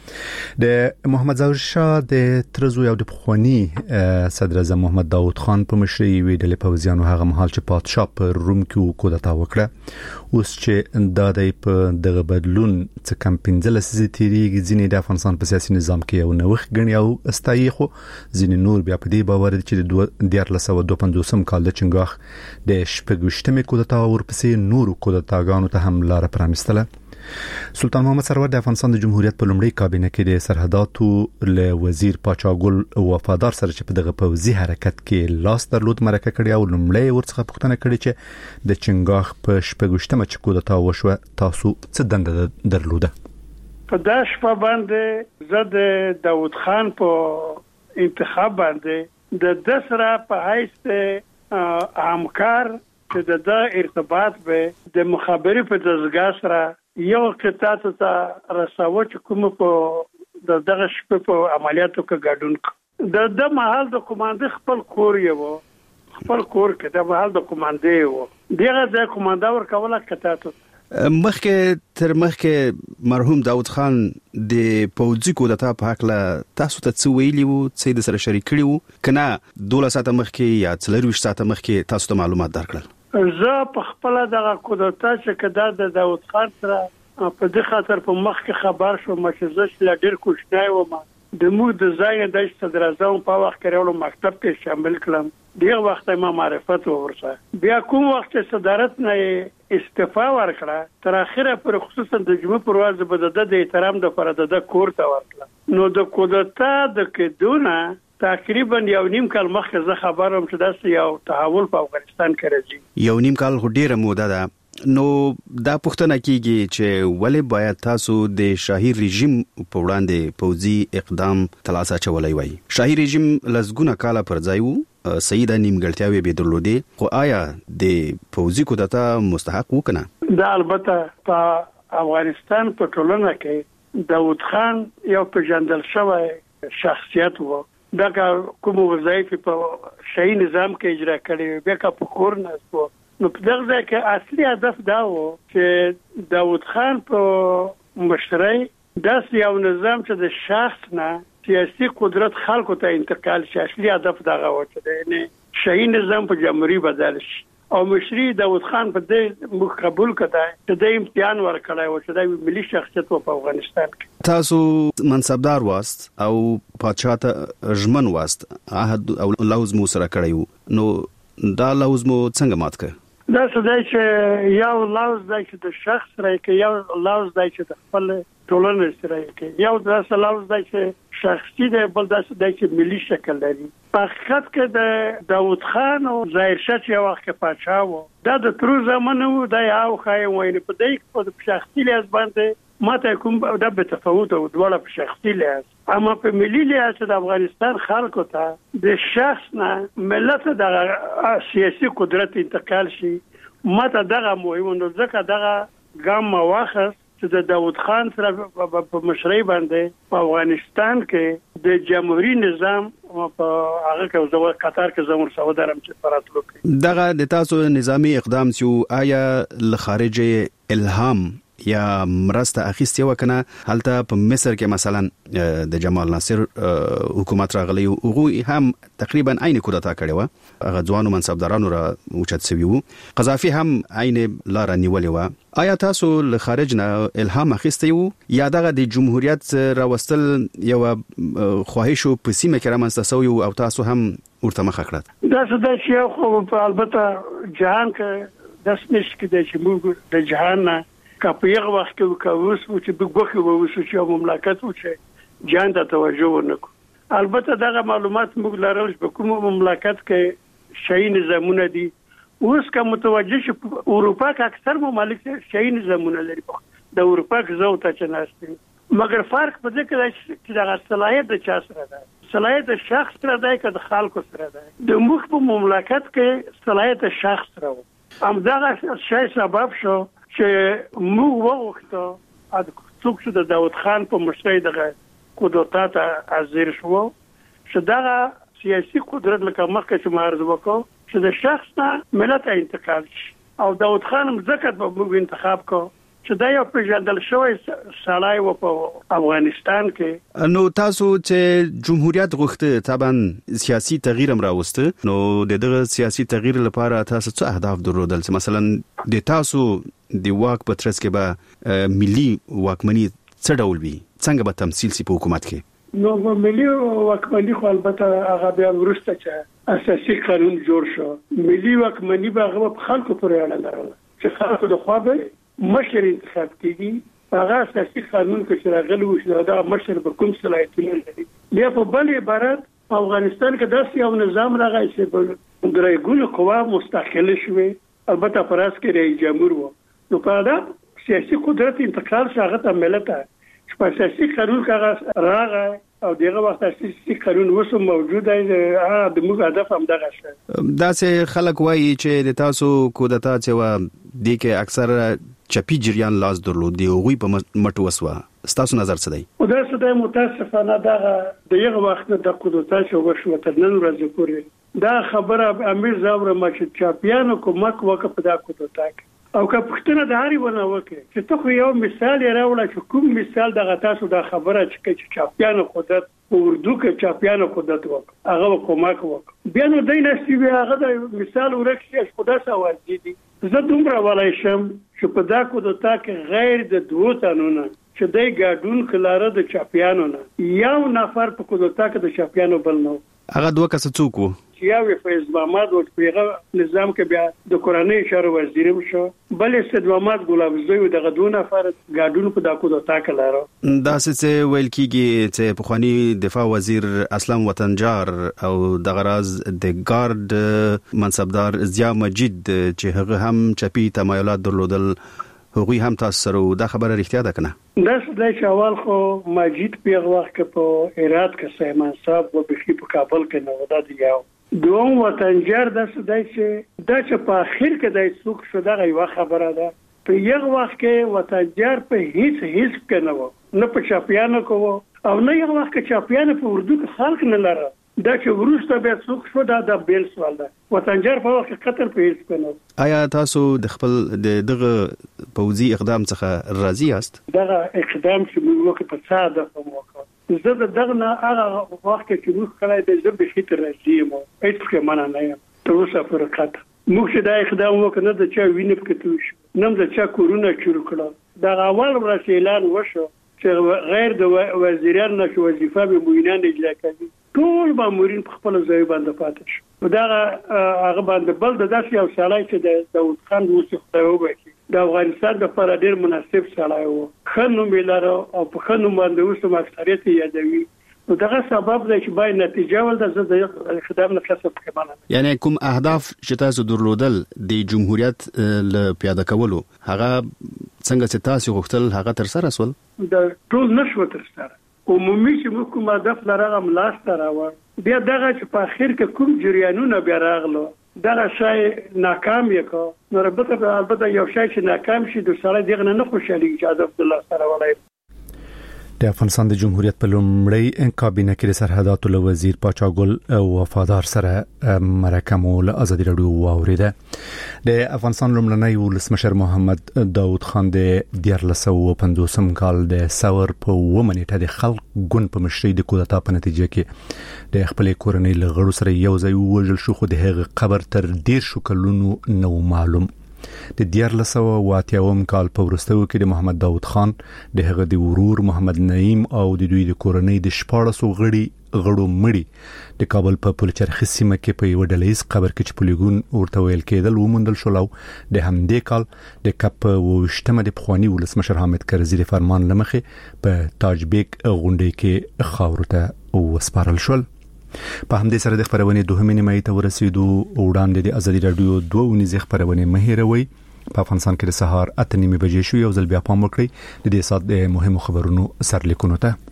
د محمد ظاهر شاه د ترزو یو د پخوانی صدر اعظم محمد داود خان په مشرۍ وی د پوځیانو هغه مهال چې پادشاه په روم کې کودتا وکړه، اوس چې د په دغه بدلون څخه کم 15 لسیزې تیریږي، ځینې د افغانستان په سیاسي نظام کې یو نوښت ګڼي او استایي، خو ځینې نور بیا په دې باور دي چې د 1952 کال د چنګاخ د 28مې کودتا ورپسې نورو کودتاګانو ته هم لار پرانستله. سلطان محمد سرور د افغانستان د جمهوریت په لومړۍ کابینه کې د سرحداتو له وزیر پاچاګل وفادار سره چې په دغه پوځي حرکت کې لاس درلود مرکه کړې او لومړی ورڅخه پوښتنه کړې چې د چنګاخ په 28مه چې کودتا وشوه تاسو څه دنده درلوده؟ په دا شپه باندې زه د داود خان په انتخاب باندې د دسره په حیث همکار چې د ارتباط به د مخابري په دستګاه سره یو قطعه ته رساو چې کوم په دغه شپه په عملیاتو کې ګډون د محل د کمانډ خپل کور یو خپل کور کې د محل د کمانډ یو دغه د کمانډ ورکوله قطعه مخکې مرحوم داود خان د پوځي کودتا په حق له تاسو ته څه ویلي وو، څه د سره شریک کړي وو، کنه 12 ساعته مخکې یا 24 ساعته مخکې تاسو ته معلومات درکړل؟ زه په خپل دغه کودتا چې کدا د داود خان سره په دې خاطر په مخ کې خبر شوم چې زه لا ډیر کوښښ وم د مو د ځای د صدر اعظم په وخت کې ورو مکتب کې شامل کړم. ډیر وخت ما معرفت ورسره، بیا کوم وخت صدارت نه استعفا ورکړه تر اخره پر خصوصا د جمهور پرواز به د احترام د پر د کور ته ورکړه. نو د کودتا د کډونه تقریبا 1.5 کال مخکې زه خبروم چې داسې یو تحول په افغانستان کې راځي. 1.5 کال ډیره موده ده. نو دا پوښتنه کیږي چې ولې باید تاسو د شاهي رژیم په وړاندې پوځي اقدام تلاسه چولای وای؟ شاهي رژیم لزګونه کاله پر ځای وو، سیده نیمګړتیاوې به درلودې، خو آیا د پوځي کودتا مستحق وکنه؟ دا البته په افغانستان په ټولنه کې داود خان یو پیژندل شوی شخصیت وو. دا کوم وظایف په شاهي نظام کې اجرا کړي، بیا په کور نه وو. نو په دغه ځای کې اصلي هدف دا و چې داود خان په مشرۍ داسې یو نظام چې د شخص نه سیاسي قدرت خلکو ته انتقال شي. اصلي هدف دغه و چې د شاهي نظام په جمهوریت بدل شي او مشري داود خان په دې قبول کړه چې د امتحان ورکړای و چې د ملي شخصیت په افغانستان کې. تاسو منصبدار واست او پادشاه ته ژمن واست، عهد او لوز مو سره کړیو، نو دا لوز مو څنګه مات کړ؟ دا څه دی چې یو لوز دی چې د شخص سره کې، یو لوز دی چې د خپل ټولنې سره کې، یو داسې لوز دی چې شخصي دی، بل داسې دی چې ملي شکل لري. په حقیقت کې د داود خان او ظاهر شاه چې یو وخت کې پاچا و، دا د ترو زمانه و، دا یو خایم وایي په دې په شخصي لحاظ باندې ماته کوم دا به تفاوت او دواړه په شخصي لحاظ، اما په ملي لحاظ د افغانستان خلکو ته د شخص نه ملت د سیاسي قدرت انتقال شي ماته دغه مهم نو ځکه دغه ګام واخص چې د داود خان سره په مشرۍ باندې په افغانستان کې د جمهوریت نظام په هغه کې زو قطر کې زموږ سعودارم چې فراتلو کې دغه د تاسو نظامی اقدام سو آیا ل خارجه الهام یا مرسته اخیستې وکنه هلته په مصر کې مثلا د جمال ناصر حکومت راغلی او هم تقریبا عین کودتا کړی و هغه ځوانو منصبدارانو را اوچت شوی وو قذافي هم عین لار نیولې و آیا تاسو له خارج نه الهام اخیستی وو یا دغه د جمهوریت راوستل یو خواهش په سیمه کې رامنځته شوی او تاسو هم ورته مخه کړه دا څه د شیخ خو البته جهان کې داس نشي کېدای چې موږ د جهان نه کاپیغه وخت کې کووس چې بګوخه ووسو چې مملکت و چې جهان ته توجه ورنکو البته دغه معلومات موږ لرل په کوم مملکت کې شای نظامونه دي اوس کوم متوجه شي اروپا کې اکثر ممالک شای نظامونه لري د اروپا کې زو ته چناستي مګر فرق په دې کې چې دغه صلاحیت د چا سره ده صلاحیت شخص سره ده که د خلکو سره ده د موږ په مملکت کې صلاحیت شخص سره و همدغه شای سبب شو چې موږ وغوښتو څوک چې د داود خان په مشرۍ دغه کودتا ته حاضر شو چې دغه سیاسي قدرت لکه مخکې چې عرض وکړو چې د شخص نه ملت ته انتقال شي او داود خان هم ځکه په موږ انتخاب کو چې دا یو پیژندل شوی سړی و په افغانستان کې نو تاسو چې جمهوریت غوښته طبعا سیاسي تغییر هم راوسته نو دغه سیاسي تغییر لپاره تاسو څه اهداف درلودل چې مثلا د تاسو د واک په ترڅ کې به ملي واکمني څه ډول وي څنګه به تمثيل سي په حکومت کې نو ملي واکمني خو البته هغه بیا ورسته چې اساسي قانون جوړ شو ملي واکمني به هغه په خلکو پورې اړه لرله چې خلکو د خوا به مشر انتخاب کیږي هغه اساسي قانون کې چې راغلی و چې دا مشر به کوم صلاحیتونه لري بیا په بل عبارت افغانستان کې داسې یو نظام راغی چې په درېګونو قوا مستقله شوه البته پراس کې رئیس جمهور و نو په دا سیاسي قدرت انتقال شاغه ته ملت چې په اساسي قانون کې راغی او دغه وخت اساسي قانون وسو موجود دی د موږ هدف هم دغه شه دا چې خلک وایي چې د تاسو کودتا چې و دي کې اکثر چپی جریان لاس درلودي او غوي په مټ وسوه ستاسو نظر څه دی او دا څه دی متاسفانه دغه وخت د کودتا شو وشو تر نن ورځې پورې دا خبره امیر زاور مچ چاپیانو کومک وکړه په دا کودتا او که پښتنه د هاري ونه وکړي چې ته خو یو مثال راوړل چې کوم مثال دغه تاسو د خبره چې چاپیانو قدرت اردو کې چاپیانو قدرت وکړه هغه کومک وکړه بیا نو دای نشي هغه د مثال ورکشي خدا سوال دي زه دومره ولای شم چې په دا کودتا کې غیر د دوه تنونه چې دای ګاډون کلاره د چاپیانو نه یو نفر په کودتا کې د چاپیانو بل نو هغه دوه کس څوک وو یو فیض محمد او پیغه نظام کې بیا د قرآنی اشاره وزیرم شو بل استد محمد ګلاب زوی دغه دوه نفر ګاډون په دا کودتا کې لاره دا څه ویل کیږي چې په خواني دفاع وزیر اسلام وطنجار او د غراز د ګارد منصبدار ضیا مجید چې هغه هم چپی تمایلات درلودل هغوی هم تاسو سره دا خبره رښتیا ده کنه دا څه د اول خو مجید پیغه وخت کې په هرات کې سیمان صاحب و بخي په کابل کې نو دا دی یو دوم وطنجار دا چې په اخر کې د څوک شو دا یو خبره ده په یو وخت کې وطنجار په هیڅ کې نه په چاپیانو کو او نه یو وخت کې چاپیانو په اردو کې خلق نه لره دا چې ورسته به څوک شو دا د بیل سوال ده وطنجار په وخت قطر په هیڅ کې نه آیا تاسو د خپل دغه پوځي اقدام څخه راضي یاست دغه اقدام چې موږ وکړ په ساده وکړو زه دغه نه هغه وخت کې موږ کړای د زبې خطر راځي مو هیڅ کې معنا نه یم تر اوسه پر کاته موږ چې دا اقدام وکړو د چا وینې پکې نم د چا کورونا شروع کړه دا اول ورځ اعلان وشو چې غیر د وزیران نشو وظیفه به موینان اجرا کوي ټول مامورین په خپل ځای باندې پاتې شو دا هغه باندې بل د داسې یو سړی چې د داود خان وسه خدای وبخي د افغانستان د لپاره ډیر مناسب سړی وو خنو ملاره او په خنو باندې وسه اکثریت یادوي نو دغه سبب دی چې باید نتیجه ولدا د خدام نه کسب کمانه یعنی کوم اهداف چې تاسو درلودل د جمهوریت ل پیاده کولو هغه څنګه چې تاسو غوښتل هغه تر سره سول د ټول نشو تر سره عمومي چې موږ کوم هدف لرغه ملاست راوړ بیا دغه چې په اخر کې کوم جریانونه بیا راغلو دغه شای ناکام یکو نو البته یو شای چې ناکام شي د سره دغه نه خوشالي چې هدف الله سره ولای د افغانستان د جمهوریت په لومړی کابینه کې د سرحداتو له وزیر پاچا ګل او وفادار سره مرکه مول ازادي رادیو واوریده. د افغانستان لومړنی ولسمشر محمد داود خان د 1950 کال د ثور په ومنېټه د خلق ګوند په مشرۍ د کودتا په نتیجه کې د خپل کورنۍ لغړو سره یو ځای وژل شو، خو د هغه قبر تر ډیر شو کلونو نو معلوم. د 1980 کال په وروستیو کې د محمد داود خان د هغه د ورور محمد نعیم او د دوی د کورنۍ د 14 غړو مړي د کابل په پلچرخي سیمه کې په یو ډلهیز قبر کې چې پولیګون ورته ویل کېدل ومندل شو. د همدې کال د کپ وشتمه د پخوانی ولسمشر حامد کرزي د فرمان لمخې په تاج بیگ غونډې کې خاورو ته وسپارل شول. په همدې سره د خبرونه دوه نیمه ته ورسېدو. وړاندې د ازادي رادیو 2 ونیزه خبرونه مهیروي په افغانستان کې د سهار 8:30 بجې شو. یو ځل بیا پام وکړئ د دې سات د مهمو خبرونو سرلیکونو ته.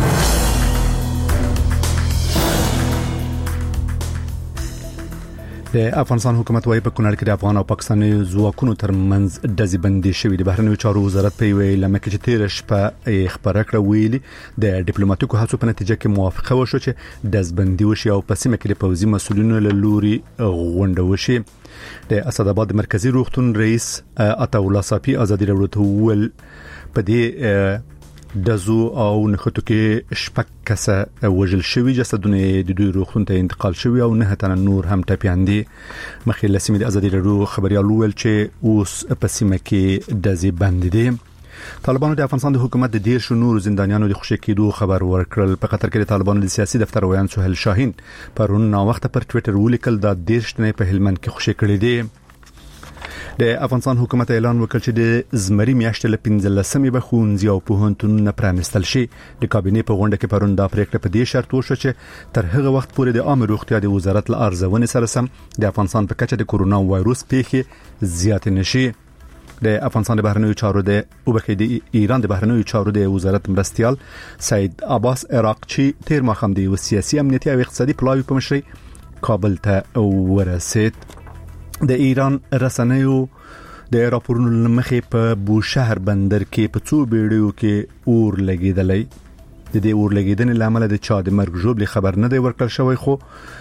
د افغانستان حکومت وايي په کونړ کې د افغان او پاکستاني ځواکونو ترمنځ د ځبندي شوې د بهرنیو چارو وزارت په ویل لمکه چې تیر شپه خبره کړه ویلي د ډیپلوماټیکو هڅو په نتیجه کې موافقه وشو چې د ځبندي وشي او په سیمه کې د پوځي مسولینو له لوري غونډه وشي. د اسداباد مرکزی روغتون رئیس عطا الله صافي ازادي رادیو ته ویل په دې دزو او نخټو کې شپږ کسه وژل شوی جسدونه د دوی روغتون ته انتقال شوی او نه تنه نور هم ټپيان دي. مخې لسمې د ازادي رادیو خبريال ویل چې اوس په سیمه کې د زیبند دي. طالبانو د افغانستان د حکومت د 10 نور زندانیانو د خوشی کېدو خبر ورکړل. په قطر کې د طالبانو د سیاسي دفتر ویان سهیل شاهین پرون نا وخت پر ټوئیټر ولیکل دا 10 نه په هلمند کې خوشی کړي دي. د افغانستان حکومت اعلان وکړ چې د زمري میاشتې له 15مې به ښوونځي او پوهنتونونه پرانستل شي. د کابینې په غونډه کې پرون دا پریکړه په دې شرط وشو چې تر هغه وخت پورې د عامه روغتیا د وزارت له ارزونې سره سم د افغانستان په کچه د کورونا وایروس پیښې زیات نشي. د افغانستان د بهرنیو چارو د ایران د بهرنیو چارو د وزارت مرستيال سید عباس عراقچی تیر مخام د سیاسي امنیتي او اقتصادي پلاوی په مشرۍ کابل ته ورسید. د ایران رسنیو د راپورونو لمخې په بوشهر بندر کې په څو بیړیو کې اور لګیدلې. د دې اور لګیدنې لامل د چا د مرګ ژوبل خبر نه دی ورکړل شوی، خو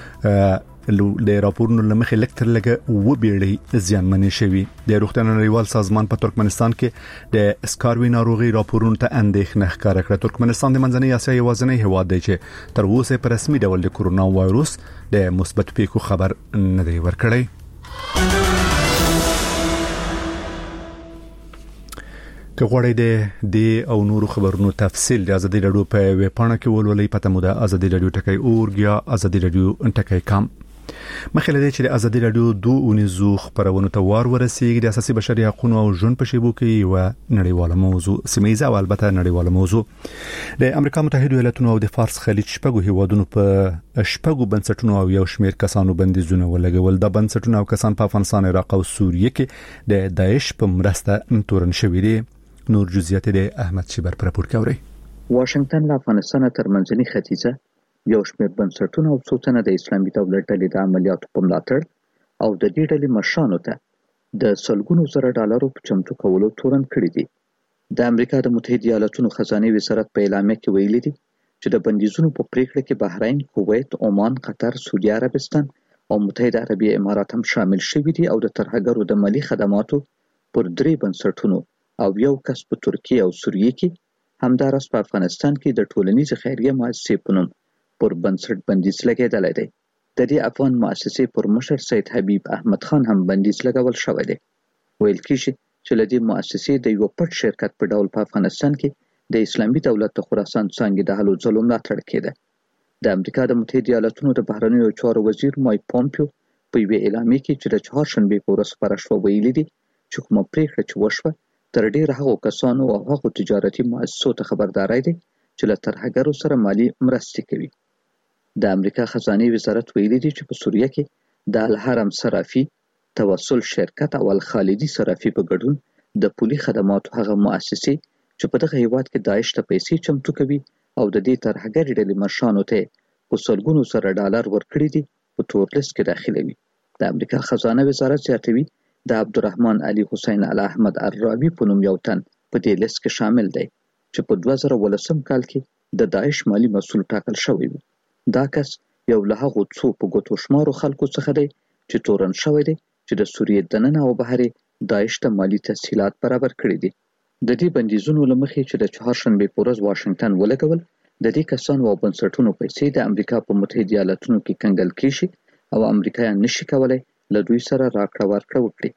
د راپورونو لمخې لکتر لګه و بیړې ځانمنې شوی. د روغتیا نړیوال سازمان په ترکمنستان کې د اسکاروي ناروغي راپورونو ته اندېښنه ښکاره کړه. ترکمنستان د منځنۍ اسیا یوازینی هیواد دی چې تر اوسه په رسمي ډول د کورونا وایروس د مثبت پیښو خبر نه دی ورکړی. که غواړئ د او نورو خبرونو تفصیل د ازادي رادیو په ویب پاڼه کې ولولئ. پته مو د ازادي رادیو ټکی یا ازادي رادیو ټکی کام. مخکې لدی چې د ازادي رادیو 2 ونیزو خبرونه ته ورسیږي. د اساسي بشري حقوقو او ژوند په شیبو کې یو نړیواله موضوع سیمه‌ایزه او البته نړیواله موضوع د امریکا متحده ایالاتونو او د فارس خلیج شپږو هیوادونو په شپږو بنسټونو او یو شمېر کسانو بندیزونه ولګول. د بنسټونو او کسان په افغانستان، عراق او سوریه کې د داعش په مرسته تورن شوي دي. نور جزئیات د احمد شیبر پر راپور کوي. واشنگټن له افغانستان تر منځني ختیځه یو شمېر بنسټونه او څو تنه د اسلامي دولت ډلې د عملیاتو په ملاتړ او د دې ډلې مشرانو ته د سلګونو زره ډالرو په چمتو کولو تورن کړي دي. د امریکا د متحده ایالاتونو خزانه وزارت په اعلامیه کې ویلي دي چې د بندیزونو په پریکړه کې بحرین، کویت، عمان، قطر، سعودي عربستان او متحده عربي امارات هم شامل شوي دي او د ترهګرو د مالی خدماتو پر 3 بنسټونو او یو کس په ترکیه او سوریه کې همدارس په افغانستان کې د ټولنیز خیریه مؤسسې په نوم پر بنسټ بندیز لګیدلی دی. د دې افغان مؤسسې پر مشر سید حبیب احمد خان هم بندیز لګول شوی دی. ویل کېږي چې له دې مؤسسې د یو پټ شرکت په ډول په افغانستان کې د اسلامي دولت د خراسان څانګې د هلو ځلو ملاتړ کېده. د امریکا د متحده ایالاتونو د بهرنیو چارو وزیر مایک پومپیو په یوې اعلامیه کې چې د چهارشنبې په ورځ خپره شوه ویلي دي چې کومه پریکړه چې وشوه تر ډېره هغو کسانو او هغو تجارتي مؤسسو ته خبرداری دی چې له ترهګرو سره مالي مرستې کوي. د امریکا خزانه وزارت ویلي دي چې په سوریه کې د الحرم صرافي، توسل شرکت او الخالدي صرافي په ګډون د پولي خدماتو هغه مؤسسې چې په دغه هیواد کې داعش ته پیسې چمتو کوي او د دې ترهګرې ډلې مشرانو ته په سلګونو زره ډالر ورکړي دي په تور لیست کې داخلوي. د امریکا خزانه وزارت زیاتوي د عبدالرحمن علي حسین ال احمد الراوي په نوم یو تن په دې لیست کې شامل دی. چې په 2018 کال کې د داعش مالی مسؤل ټاکل شوی و. دا کس یو له هغو څو په ګوتو شمارو خلکو څخه دی چې تورن شوی دی چې د سوریې دننه او بهر داعش ته مالی تسهیلات برابر کړي دي. د دې بندیزونو له مخې چې د چهارشنبې په ورځ واشنگټن ولګول، د دې کسانو او بنسټونو پیسې د امریکا په متحده ایالاتونو کې کنګل کیږي او امریکایان نشي کولای له دوی سره راکړه ورکړه وکړي.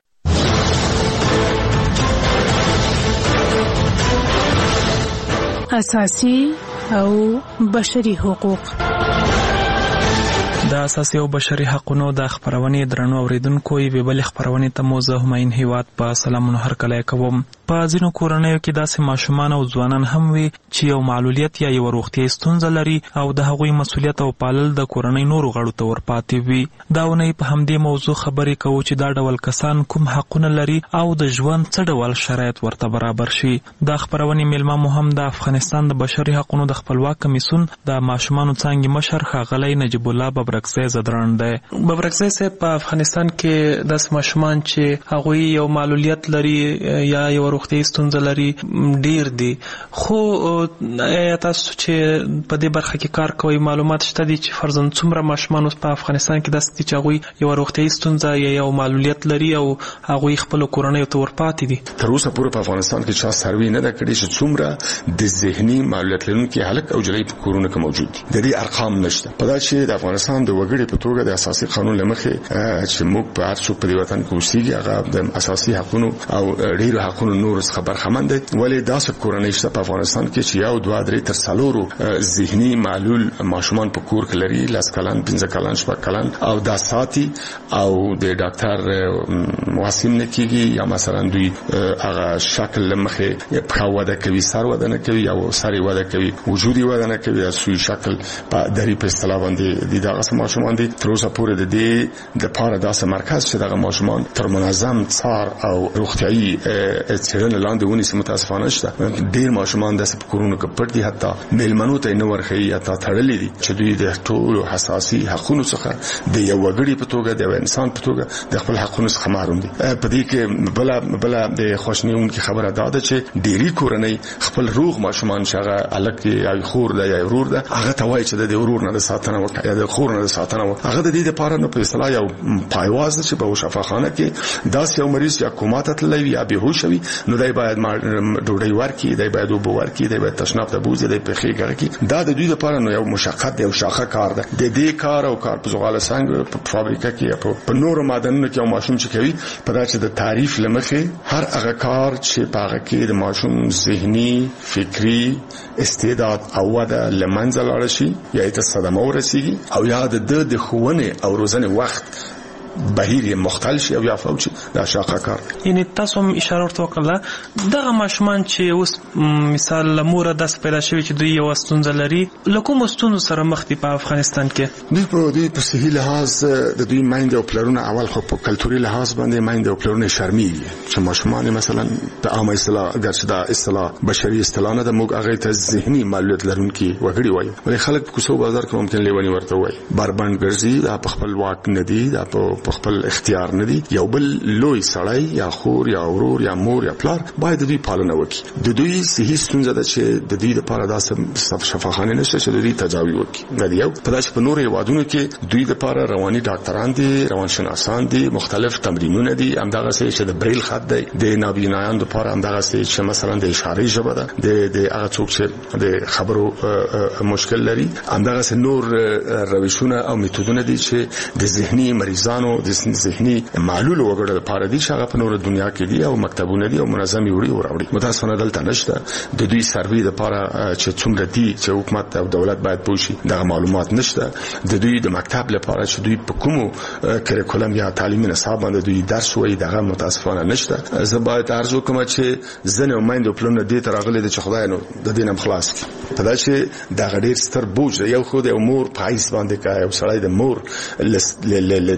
اساسي او بشري حقوق. د اساسي او بشري حقوقو د خبرونې درنو اوریدونکو یې بل خبرونې ته موزه هماین هیواد په سلامونو هرکلی کوم. په ځینو کورنیو کې داسې ماشومان او ځوانان هم وي چې یو معلولیت یا یو روغتیايي ستونزه لري او د هغوی مسؤلیت او پالل د کورنۍ نورو غړو ته ورپاتې وي. دا ونې په همدې موضوع خبرې کوو چې دا ډول کسان کوم حقونه لري او د ژوند څه ډول شرایط ورته برابر شي. دا خبرونې میلمه مو هم د افغانستان د بشري حقوقو د خپلواک کمیسیون د ماشومانو څانګې مشر ښاغلی نجیب الله ببرکزی زدران دی. ببرکزی صاحب، په افغانستان کې داسې ماشومان چې هغوی یو معلولیت لري یا یو روغتیايي ستونزه لري ډیر دي، خو آیا تاسو چې په دې برخه کې کار کوئ معلومات شته دي چې فرضاً څومره ماشومان اوس په افغانستان کې داسې دي چې هغوی یو روغتیايي ستونزه یا یو معلولیت لري او هغوی خپلو کورنیو ته ورپاتې دي؟ تر اوسه پورې په افغانستان کې چا سروي نه ده کړې چې څومره د ذهني معلولیت لرونکي هلک او جلۍ په کورونو کې موجود دي. د دې ارقام نشته. په دا چې د افغانستان د وګړي په توګه د اساسي قانون له مخې چې موږ په هر څوک په دې وطن کې اوسېږي هغه د اساسي حقوقو او ډېرو حقوقو نور څخه برخمن دي. ولې داسې کورنۍ شته په افغانستان کې چې یو دوه درې تر څلورو ذهني معلول ماشومان په کور کې لري، 10 کلن 15 کلن 16 کلن او دا ساتي او د ډاکټر مواسم نه کیږي یا مثلا دوی هغه شکل لمخه په وده کوي، سر وده نه کوي او سر وده کوي، وجودي وده نه کوي، سوی شکل په دری په اصطلاح باندې د دغه ماشومان دي. تر اوسه پورې د دې د پاره داسې مرکز چې دغه ماشومان تر منظم څار او روغتيایي څېړنې لاندې ونیسي متاسفانه شته. ډېر ماشومان داسې په کورونو کې پټ دي، حتی میلمنو ته نه ورخي یا تړلې دي چې دوی د ټولو حساسي حقوقو څخه د یو وګړي په توګه د انسان په توګه د خپل حقوقو څخه محروم دي. په دې کې بل د خوشنیونکي خبره ده چې ډېری کورنۍ خپل روغ ماشومان چې هغه الک یا خور ده یا ورور ده هغه ته وایي چې د ورور نه ساتنه وکړي یا د خور نه ساتنه وکړي. هغه د دې لپاره نو په اصطلاح یو پایواز چې په شفاخانه کې داس یو مریض یا کومات تللی یا بهوش وي نو دای باید ډوډۍ ورکړي، دای باید وبو ورکړي، دای باید تشناب ته بوزي، دای په خېګه کې. دا د دوی لپاره نو یو مشقت دی او شاخه کار ده. د دې کار او کار په زغاله څنګه په فابریکه کې په نورو معدنونو کې یو ماشوم چې کوي په دا چې د تعریف لمخه هر هغه کار چې په هغه کې د ماشوم ذهني فکری استعداد او وده لمنځه لاړ شي یا ته صدمه ورسیږي او یا د ښوونې او روزنې وخت بهیر مختل شي او یا فوجي دا شاقه کار. یعنی تاسو هم اشاره ورته وکړه دغه ماشومان چې اوس مثال لمور داس پیدا شوی چې دوی یو ستونزه لري، لکه ستونزه سره مخ دي په افغانستان کې. دوی په صحي لحاظ د دوی مایند او پلرونه اول خو په کلتوري لحاظ باندې مایند او پلرونه شرمېږي چې ماشومان مثلا په عامه اصطلاح ګرځي دا اصطلاح بشري اصطلاح نه د موږ هغه ته ذهني معلولیت لرونکي وګړي وایي. ولې خلک په کوڅو بازار کې ممکن لیونی ورته وایي، بربند ګرځي، دا په خپل واک نه دي، دا په خپل اختیار نه دي. یو بل لوی سړی یا خور یا ورور یا مور یا پلار باید دوی پالنه وکړي. د دوی صحي ستونزه ده چې د دوی لپاره داسې شفاخانه نشته چې دوی تجاوز وکړي. دا یو په داسې په نورو هیوادونو کې دوی لپاره رواني ډاکټران دي، روانشناسان دي، مختلف تمرینونه دي، همدغه چې د بریل خط دی د نابینایان لپاره، همدغه چې مثلا د اشارې ژبه ده د هغه څوک چې د خبرو مشکل لري، همدغه نور روشونه او میتودونه دي چې د ذهني مریضانو د ذهني معلول وګړو لپاره دي چې هغه په نور دنیا کې دي او مکتبونه دي او منظمي وړي او راوړي. متاسفانه دلته نشته. د دوی سروي لپاره چې څومره دي چې حکومت او دولت باید پوښي دغه معلومات نشته. د دوی د مکتب لپاره چې دوی په کومو کریکولم یا تعلیمي نصاب باندې دوی درس وایي دغه متاسفانه نشته. زه باید ارزو کوم چې زنه مایند پلان دې ترغلې د خدای نو د دینم خلاص کی په دا چې دغه ډیر ستر بوج یو خو د امور پایس باندې کا یو سړی د مور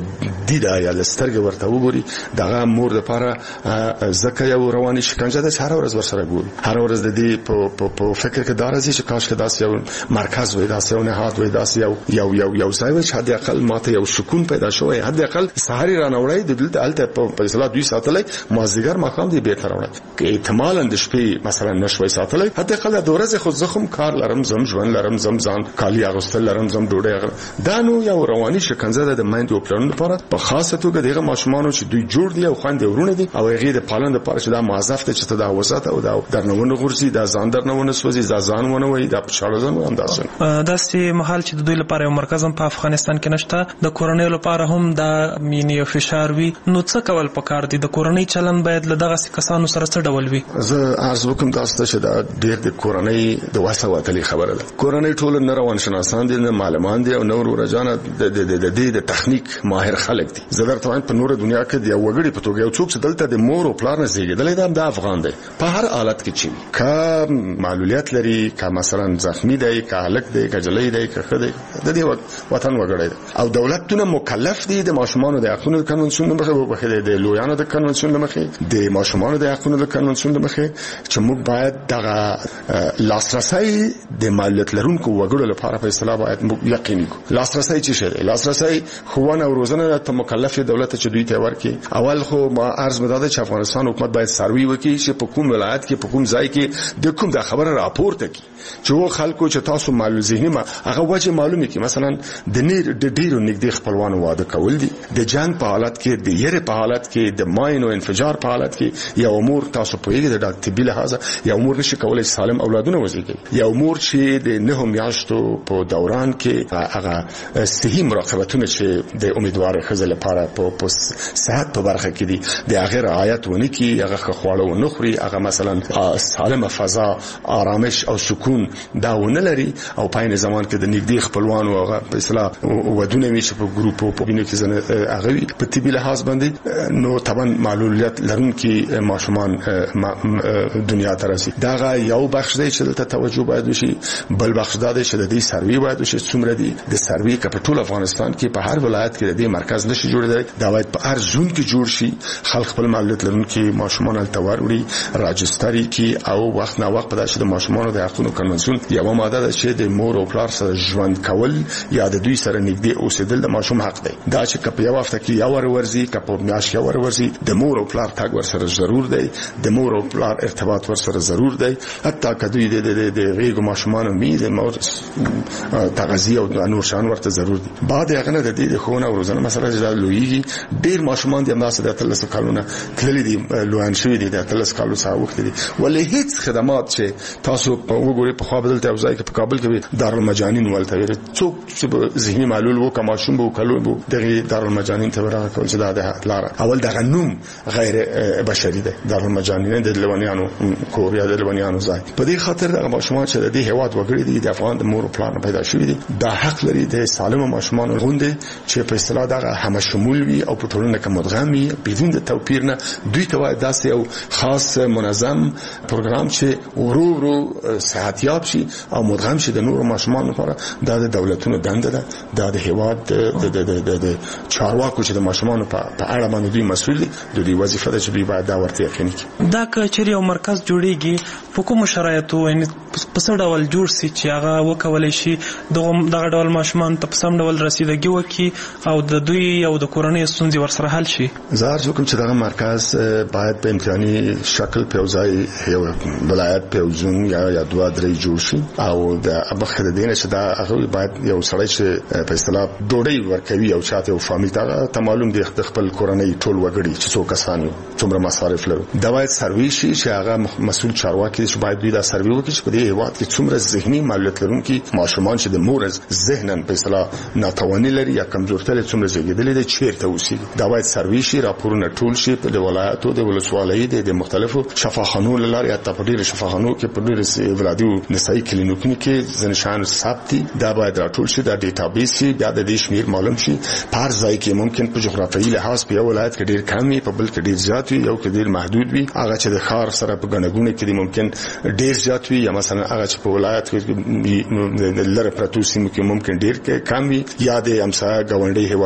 دیده یا لسترګ ورته وګوري دغه مور د لپاره زکه یو رواني شکنجه ده هر ورځ ورسره ګوري هر ورځ د دې په فکر کې دارځي چې کاش کې داسې یو مرکز وي داسې یو نهاد وي داسې یو ځای وي چې حد اقل ماته یو سکون پیدا شوی حد اقل سحر رانوړی د دلته الته په اصطلاح دوی ساتلای مازیګر مقام دی به تر وړي کې احتمالاً د شپې مثلا نشوي ساتلای حد اقل د ورځې خو زخم کار لرم زم ژوند لرم زم ځان کالی اغوستل لرم زم ډوډۍ دا نو یو رواني شکنجه ده د مایند او پلان لپاره په خاصه توګه دغه ماشومان چې دوی جوړ دي او خويندې ورونه دي او هغه د پالن لپاره چې دا موظف ته چې دا وسات او دا درنونه غورځي دا ځان درنونه سوځي دا ځانونه وي دا پښاړزن هم داسې داسې محل چې د دوی لپاره یو مرکز هم په افغانستان کې نشته د کورنۍ لپاره هم دا مینی فشار وي نو څه کول پکار دي د کورنۍ چلن باید له دغه کسانو سره څه ډول وي زه عرض وکم تاسو ته چې دا ډېر د کورنۍ د واسه وتلې خبره ده کورنۍ ټول نه روان شناسان دي نه معلمان دي او نور ورجانه د تخنیک ماهر خلک دي زه درته وایم په نور دنیا کې دی وګړي په توګه یو څوک چې دلته د مور او پلار نه زیږیدل دي د افغان دی په هر حالت کې چي کا معلولیت لري کا مثلا زخمی دی کا هلک دی کا جلې دی کا خدای د دې وطن وګړي او دولتونه مکلف دي د ماشومانو د حقوقو کنونسیون مخه د لویانو د کنونسیون مخه د ماشومانو د حقوقو د کنونسیون مخه چې موږ باید دغه لاسرسي د معلولیت لرونکو وګړو لپاره په اصطلاح باید یقیني کو لاسرسي چې شي لاسرسي خوونه او روزنه ته مکلف دولت چې دوی ته ورکي اول خو ما عرض مداده چې افغانستان حکومت باید سروي وکړي چې په کوم ولایت کې په کوم ځای کې د کوم د خبره راپورته کی چې و خلکو چې تاسو معلوم ذهني ما هغه وجه معلومه کی مثلا د ډیرو نږدې خپلوانو واده کول دي د جنگ په حالت کې د یره په حالت کې د ماین او انفجار په حالت کې یو امور تاسو په یوه د طبي لحاظ یو امور نشي کولای سالم اولادونه وزيږي یو امور چې د نه میاشتو په دوران کې هغه صحي مراقبتونه چې د امیدوار خزل لپاره په صحت په برخه کې دي د هغه رعایت ونه کی هغه خواړه ونه خوري هغه مثلا سالم فضا آرامش او سکون دا ونه لري او پاین زمان کې د نږدې خپلوان او هغه په اصطلاح ودونه میشه په ګروپ او په بینو کې زنه هغه په طبي لحاظ باندې نو طبعا معلولیت لرونکي ماشومان دنیا ته راسي دا یو بخش دی چې دلته توجه باید وشي بل بخش دا دی چې د دې سروي باید وشي څومره دي د سروي کپټول افغانستان کې په هر ولایت کې د دې مرکز نشي جوړېدل دا باید په هر زون کې جوړ شي خلک خپل معلولیت لرونکي ماشومان التوار وړي راجستري کې او وخت نه وخت په داسې د ماشومان د حقوقو کنونسیون یو ماده ده چې د مور او پلار سره ژوند کول یا د دوی سره نږدې اوسېدل د ماشوم حق دی دا چې کپ یو وخت کې یو ورورزي کپ میاش یو ورورزي د مور او پلار تاګ ور سره ضرور دی د مور او پلار ارتباط ور سره ضرور دی حتی کدوې د غیږ ماشومان می د مور تغذیه او نور شان ورته ضرور دي بعد هغه نه د دې خونه او روزانه مسله چې لویږي ډیر ماشومان د امداسه د تلس کالونه تللی دي لویان شوی دي د تلس کالو سره وخت دي ولې هیڅ خدمات چې تاسو وګورئ په خو بدلته او ځای کې په کابل کې دارالمجانین ولته ویل څوک چې ذهني معلول وو کما شوم بو کلو بو دغه دارالمجانین ته ورغه کول چې دا لار اول دغه نوم غیر بشري ده دارالمجانین د لبنانو کوریا د لبنانو ځای په دې خاطر دغه ماشومان چې د دې هواد وګړي دي د افغان د مور او پلان پیدا شوی دي دا حق لري د سالم ماشومان غونډه چې په اصطلاح دغه هم شمول وي او په ټولنه کې مدغم وي بدون د توپیر نه دوی ته داسې یو خاص منظم پروګرام چې ورو صحتیاب شي او مدغم شي د نور ماشومان لپاره د دولتونو دنده ده د هواد د چارواکو چې د ماشومان په اړه باندې دوی مسؤل دي د دې وظیفه ده چې دوی باید دا ورته یقیني کړي دا کچري او مرکز جوړیږي په کوم شرایطو یعنی په څه ډول جوړ سي چې هغه وکولای شي دغه ډول ماشومان ته په سم ډول رسیدګي وکړي او د دوی او د کورنۍ ستونزې ورسره حل شي زار جو کوم چې دغه مرکز باید په امکاني شکل په ځای یو ولایت په ځون یا دوه درې جوړ شي او د ابخه د دینه چې دا هغه باید یو سړی چې په اصطلاح ډوډۍ ورکوي او چاته او فامیل ته معلوم دي خپل کورنۍ ټول وګړي چې څو کسان څومره مصارف لري دا باید سروي شي چې هغه مسؤل چارواکي چې باید دوی دا سروي وکړي چې په دې هیواد کې څومره ذهني معلولیت لرونکي ماشومان چې د مور ذهنن په اصطلاح ناتواني لري یا کمزورتیا څومره زیږیدلې دي چیرته اوسي دا باید سروي شي راپورونه ټول شي په ولایتو د ولسوالۍ د مختلفو شفاخانو لاره یا تپډیر شفاخانو کې په ډېر ولادي نسایي کلینیکونو کې ځنشان ثبت دا باید راټول شي دا ډیټابیس شي بیا د دې شمیر معلوم شي په هر ځای کې ممکن په جغرافیایي لحاظ په ولایت کې ډېر کم وي په بل کې ډېر زیات وي یو کې ډېر محدود وي هغه چې د ښار سره په ګڼګونه کې ممکن ډېر زیات وي یا مثلا هغه چې په ولایت کې لره پرتو سیمو کې ممکن ډېر کم وي یا د امسا غونډي هوادونو سره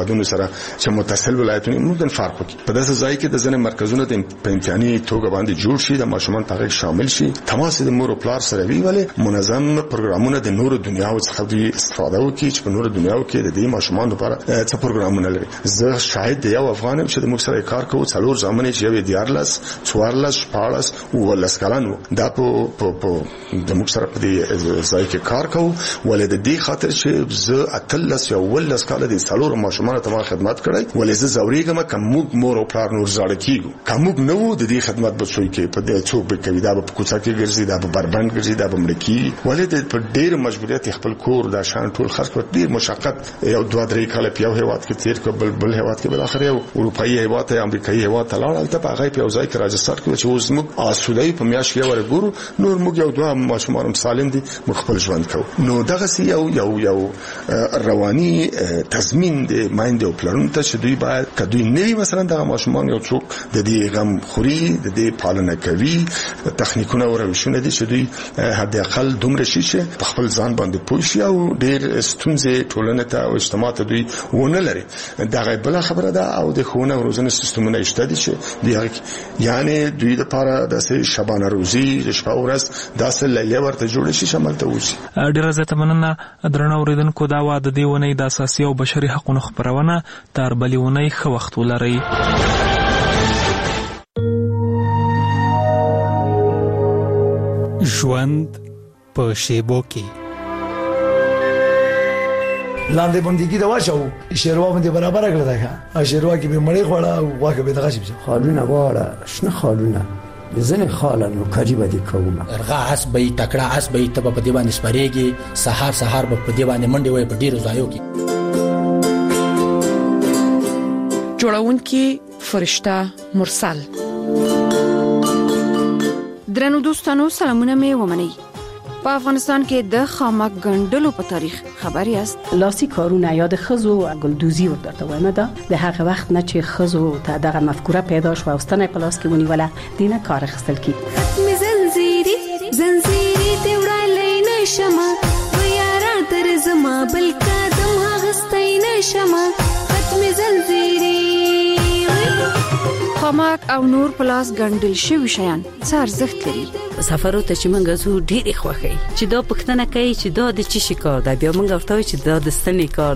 چې متصل ولایتونه ممکن فرق وکړي. په داسې ځای کې د ځینې مرکزونو د په امتحاني توګه باندې جوړ شي، د ماشومان په هغه شامل شي، تماس د مور او پلار سره وی ولې منظم پروګرامونه د نورو دنیاو څخه د استفاده وکړي چې په نورو دنیاو کې د دې ماشومان لپاره څه پروګرامونه لري. زه شاید یو افغان چې د موږ سره کار کوو څلور ځامنې چې یو دیارلس 14 15 او لسکلانو دا په د موږ سره په دې ځای کې کار کوو ولې د دې خاطر چې زه اتلس یو ولس کال د څلور ماشومان ته خدمت کړی ولې زه زوريګم کوم مور او پلار نور زړه کیږي کوم نو د دې خدمت به څوک په دې څوک به کوي دا په کوڅه کې ګرځي دا په بربند ګرځي دا په ملکی ولې د په ډېر مجبوریت خپل کور د شان ټول خرڅ کړ ډېر مشقت یو 2-3 کال په یو هیواد کې تیر کړ بل هیواد کې بل اخر یو اروپאי هیواد ته امریکایي هیواد ته لاړ ته هغه په ځای کې راځي چې اوس موږ آسودای په میاش کې ورګورو نور موږ یو دوه ماشومان سالم دي موږ خپل ژوند کوو. نو دغه یو رواني تضمین د مایند او پلان ته چې دوی باید کدوې نوی مثلا د ماشومان یو څوک د دې غم خوري د دې پالنه کوي تخنیکونه او روشونه دي چې دوی حد اقل دومره شي چې په خپل ځان باندې پوه شي او ډېر ستونزې ټولنه ته او اجتماع ته دوی ونه لري. دغه بل خبره ده او د ښوونه او روزنې سیستمونه شته دي چې یعنی دوی د لپاره د شبانه روزي د شپه ورځ داسې لیلې ورته جوړ شي شامل ته وشي. ډیره زیاته مننه درنه اوریدونکو دا و د دې ونې د اساسي او بشري حقوقو خبرونه تر بلې ونې خو وخت ولري. ژوند په شیبو کې لاندې باندې کې دا واچو شیروا باندې برابر کړل دا شیروا کې به مړې خوړه او واکه به دغه شي خالونه واړه شنه خالونه ځنه خالانو کاری باندې کوم ارغه اسبې تکړه اسبې ته په دی باندې سپریږي سحر په دی باندې منډي وای په ډیرو ځایو کې جوړونکي فرشته مرسل. درنو دوستانو سلامونه مې ومنئ. په افغانستان کې د خامک ګڼډلو په تاریخ خبر یاست؟ لاسي کارونه یا د خزو ګلدوزي ورته وایم دا د هغه وخت نه چې خزو ته دغه مفکوره پیدا شو او ستنه پلاس کې ونیوله دینه کار خستل کی ختم زنجیری ته وړلې نشم ویارا تر زما بل قدم غستې نشم ختم زنجیری. خامک او نور پلاس ګڼډل شوی شیان څه ارزښت لري؟ سفرو ته چې موږ زو ډېر خوښي چې دا پښتنه کوي چې دا د چی کار دی بیا موږ ورته چې دا د ستنې کار.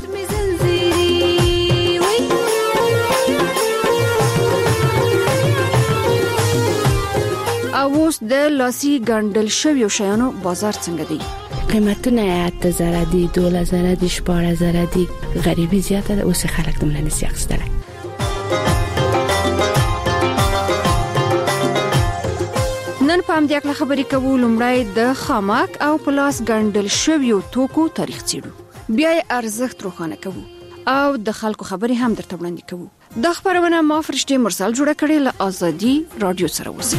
اوس د لاسي ګڼډل شوی شیانو بازار څنګه دی؟ قیمتونه 8000 دي 12000 دي 14000 دي غریبي زیاته ده اوس خلک دمنه نسي اخستله. نن په همدې اړه خبرې کوو. لومړی د خامک او پلاس ګڼډل شویو توکو تاریخ څېړو، بیا یې ارزښت روښانه کوو او د خلکو خبرې هم درته وړاندې کوو. د خبرونه ما فرشته مرسل جوړه کړې له ازادي رادیو سره اوسئ.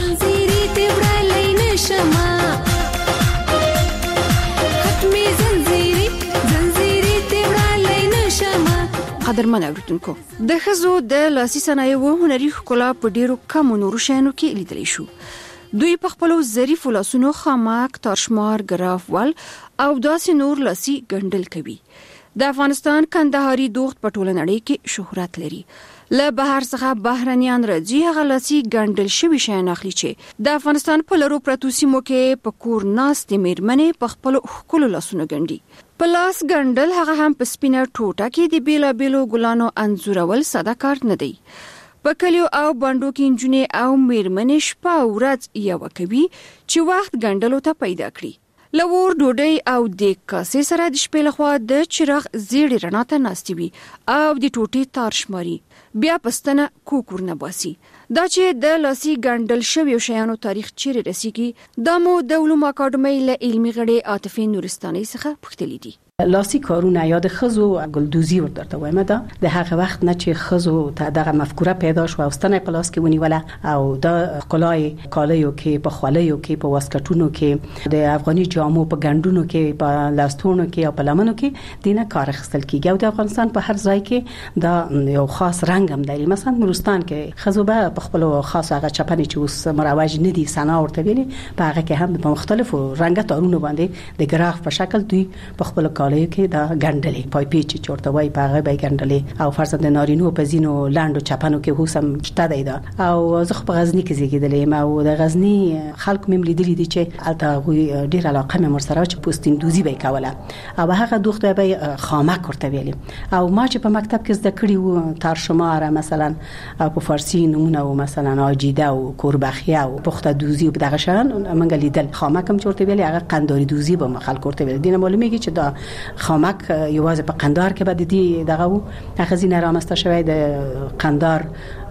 قدرمن اوریدونکو، د ښځو د لاسي صنایعو هنري ښکلا په ډیرو کمو نورو شیانو کې لیدلی شو. دوی په خپلو ظریفو لاسونو خامک، تارشمار، ګراف ول او داسې نور لاسي ګڼډل کوي. د افغانستان کندهاري دوخت په ټوله نړۍ کې شهرت لري. له بهر څخه بهرنیان راځي هغه لاسي ګڼډل شوي شیان اخلي چې د افغانستان په لرو پرتو سیمو کې په کور ناستې میرمنې په خپلو ښکلو لاسونو ګڼډي. په لاس ګڼډل هغه هم په سپینه ټوټه کې د بیلابیلو ګلانو انځورول ساده کار نه دی. په کلیو او بانډو کې نجونې او میرمنې شپه او ورځ یوه کوي چې وخت ګڼډلو ته پیدا کړي. له اور ډوډۍ او د کاسې سره د شپې لخوا د چراغ زیړې رڼا ته ناستې وي او د ټوټې تار شماري، بیا پستنه کوکور نه باسي. دا چې د لاسي ګڼډل شویو شیانو تاریخ چیرې رسیږي دا مو د علومو اکاډمۍ له علمي غړي عاطفې نورستاني څخه پوښتلي دي. لاسي کارونه یا د خزو ګلدوزي ورته وایم دا د هغه وخت نه چې خزو ته دغه مفکوره پیدا شو او ستنه پلاس کې ونیوله او د خلای کالیو کې په خولایو کې په واسکټونو کې د افغاني جامو په ګندونو کې په لاستونو کې او په لمنو کې دینه کار خستل کیږي. او د افغانستان په هر ځای کې دا یو خاص رنگ هم لري. مثلا نورستان کې خزو به په خپل خاص هغه چپنې چې اوس مروج نه دي سنا ورته ویلي په هغه کې هم په مختلفو رنګه تارونو باندې د ګراف په شکل دوی په خپل کالیو کې د ګندلې پای پیچ چورته وای په هغه به ګندلې او فرض د نارینو په زینو لاندو چپنو کې هوسم شته دی دا او زه په غزنی کې زیږیدلې ما او د غزنی خلک مم لیدلې دي چې الته ډیر علاقه مې مرسره چې پوستین دوزی به کوله او هغه دوخته به خامک ورته ویلي او ما چې په مکتب کې زده کړی و ترشماره مثلا په فارسی نمونه او مثلا اجیده او کوربخیه او پخته دوزی په دغه شان منګ لیدل خامکم چورته ویلي هغه قنداری دوزی به خلک ورته ویل دینه معلومیږي چې دا خامک یوازې په قندار کې بد دي دغه هغه زینه رامسته شوی د قندار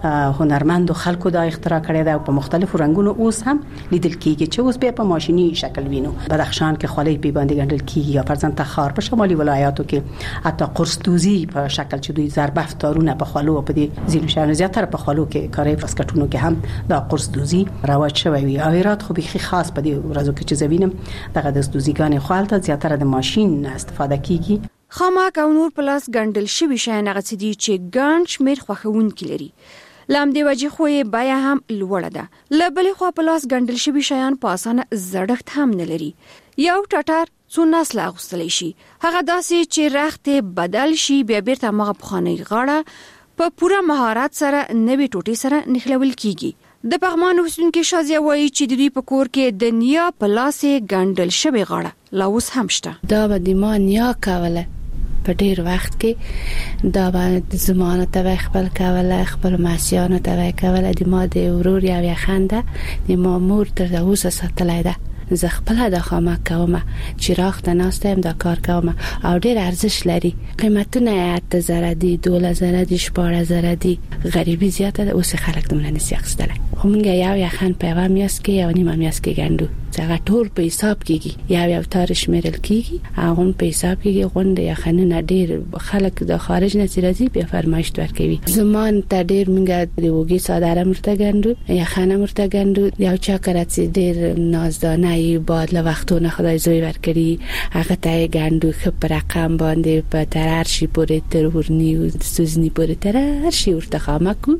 هنرمند خلکو دا اختراع کړی دا په مختلفو رنگونو اوس هم لیدل کیږي چې اوس به په ماشيني شکل وینو بدخشان کې خولې په باندې ګندل کیږي یا فرضاً تخار په شمالي ولایاتو کې حتی قرص دوزی په شکل چې دوی ضربه فتارونه په خولو په دې زینو شان زیاتره په خولو کې کاري فسکټونو کې هم دا قرص دوزی رواج شوی وي او هرات خو به خاص په دې ورځو کې چې زوینم دغه د دوزیګان خالته زیاتره د ماشين استفاده کیږي خامک او نور پلاس ګندل شوی شین هغه څه دي چې ګڼ شمیر خوښون کلري لام دی وجه خوې بیا هم لوړه ده لبلې خو پلاس ګندل شوی شیان په اسانه زړښت هم نه لري یو ټټر څو نسل اغوستلی شي هغه داسې چې رخت بدل شي بیا بیرته مغه بخانه غاړه په پوره مهارت سره نوې ټوټې سره نخلول کیږي د پغمان حسین کې شازیا وایي چې د دوی په کور کې د نیا پلاسې ګندل شوی غاړه لا اوس هم شته دا به د ما نیا کوله په ډیر وخت کې دا باندې زمانه ته خپل کوله خپل ماسیانو ته کوله د ما د ورور یا خنده د ما مور تر اوسه ساتلای ده زه خپل د خامک کوم چې راخته ناستم دا کار کوم او ډیر ارزش لري قیمتونه 8000 دی 2000 دی 14000 دی غریبی زیاته اوس خلک دمن نسی اخستل خو مونږ یو خان په میاس کې یو نیمه میاس کې ګندو څنګه ټول په حساب کېږي یو تاریخ مېرل کېږي هغه په حساب کېږي غونډه یا خننه ډیر خلک د خارج نه راځي په فرمایش ورکوي زمان ته ډیر مونږ د وګي ساده مرته ګندو یا خانه مرته ګندو یو چا کړه ډیر نازدانه ای بعد له وختونه خدای زوی ورکړي هغه ته ګندو خپ رقم باندې په ترار شي پورې تر ورنی او سوزنی پورې ترار شي ورته خامکو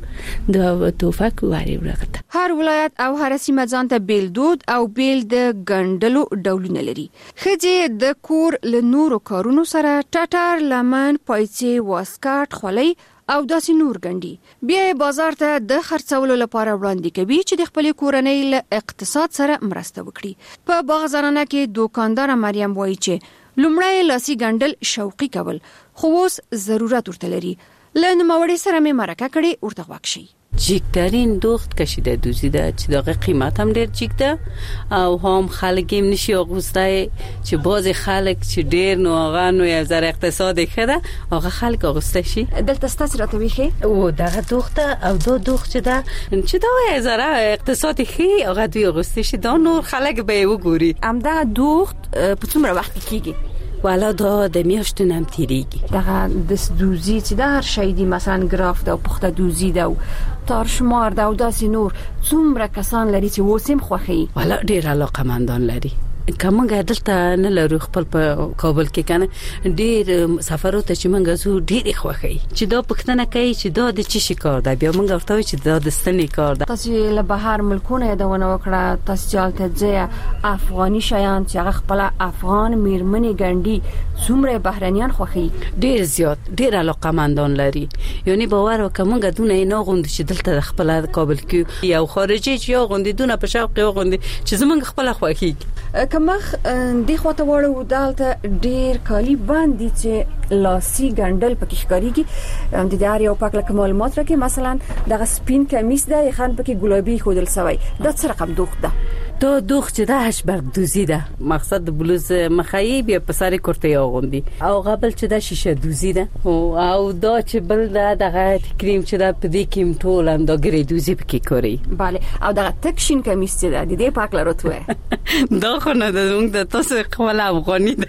د توفق واري ورغته هر ولایت او هر سیمه ځان ته بیل دود او بیل د ګندلو ډولونه لري خځې د کور له نورو کارونو سره ټټر لمن پایڅې واسکټ خولۍ او داسې نور ګندي بیا بازار ته د خرڅولو لپاره وړاندې کوي چې د خپل کورنۍ له اقتصاد سره مرسته وکړي په بازارانه کې دوکاندار مریم وایي چې لومړی لاسي ګندل شوقي کول خو اوس ضرورت ورته لري لنه موري سره مې مرکه کړي ورته واکشي جیکترین دوخت کشیده دوزی ده چې دغه قیمت هم ډیر جیک ده او هم خلک هم نشي اغوستای چې باز خلک چې ډیر نو هغه نو یو زر اقتصادي خده هغه خلک اغوسته شي دلته ستاسو راته ویخي او دغه دوخته او دو دوخت چې دا یو زر اقتصادي خي هغه دوی اغوسته شي دا نور خلک به وګوري ام دا دوخت په څومره وخت کېږي والا دا د میاشتو نم تیریږي دغه د دوزی چې د هر شی دی مثلا ګراف دا پخته دوزی دا تارشمار دا او داسې نور څومره کسان لري چې وسیم خوخي والا ډیر علاقمندان لري کومه دلته نه لرو خپل په کابل کې کنه ډیر سفرو ته چې منګه زو ډیر خوخي چې دا پښتنه کوي چې دا د چی کار دا بیا منګه ورته چې دا د ستنې کار دا تاسو له بهر ملکونه یادونه وکړه تاسو چالت ځه افغاني شیان چې هغه خپل افغان میرمنې ګندي څومره بهرنیان خوخي ډیر زیات ډیر علاقمندان لري یعنی باور وکمنګه دونه نه غوند چې دلته خپل کابل کې یو خارجي چې یو غوندونه په شوق یو غوندي چې زمونږ خپل خوخي کمخ دی خواته وړو دالته ډیر کالی باندې چې لاسي ګندل پکې ښکاریږي د دار یو پاک لکه معلومات راکې مثلا دغه سپین کمیس ده خان پکې ګلابي خودل سوی دا څه رقم دوخت ده تو دوخ چې دا هشبرګ دوزی ده مقصد د بلوز مخایب یا پساري کورته یو غوندي او غبل چې دا شیشه دوزی ده او دا چې بل دغه کریم چې دا په دې کې ټول هم دا ګری دوزی پکې کوي bale او دغه تکشین کمیس چې د دې پاک لروتوه دا خو نه د موږ د تاسو خپل افغاني ده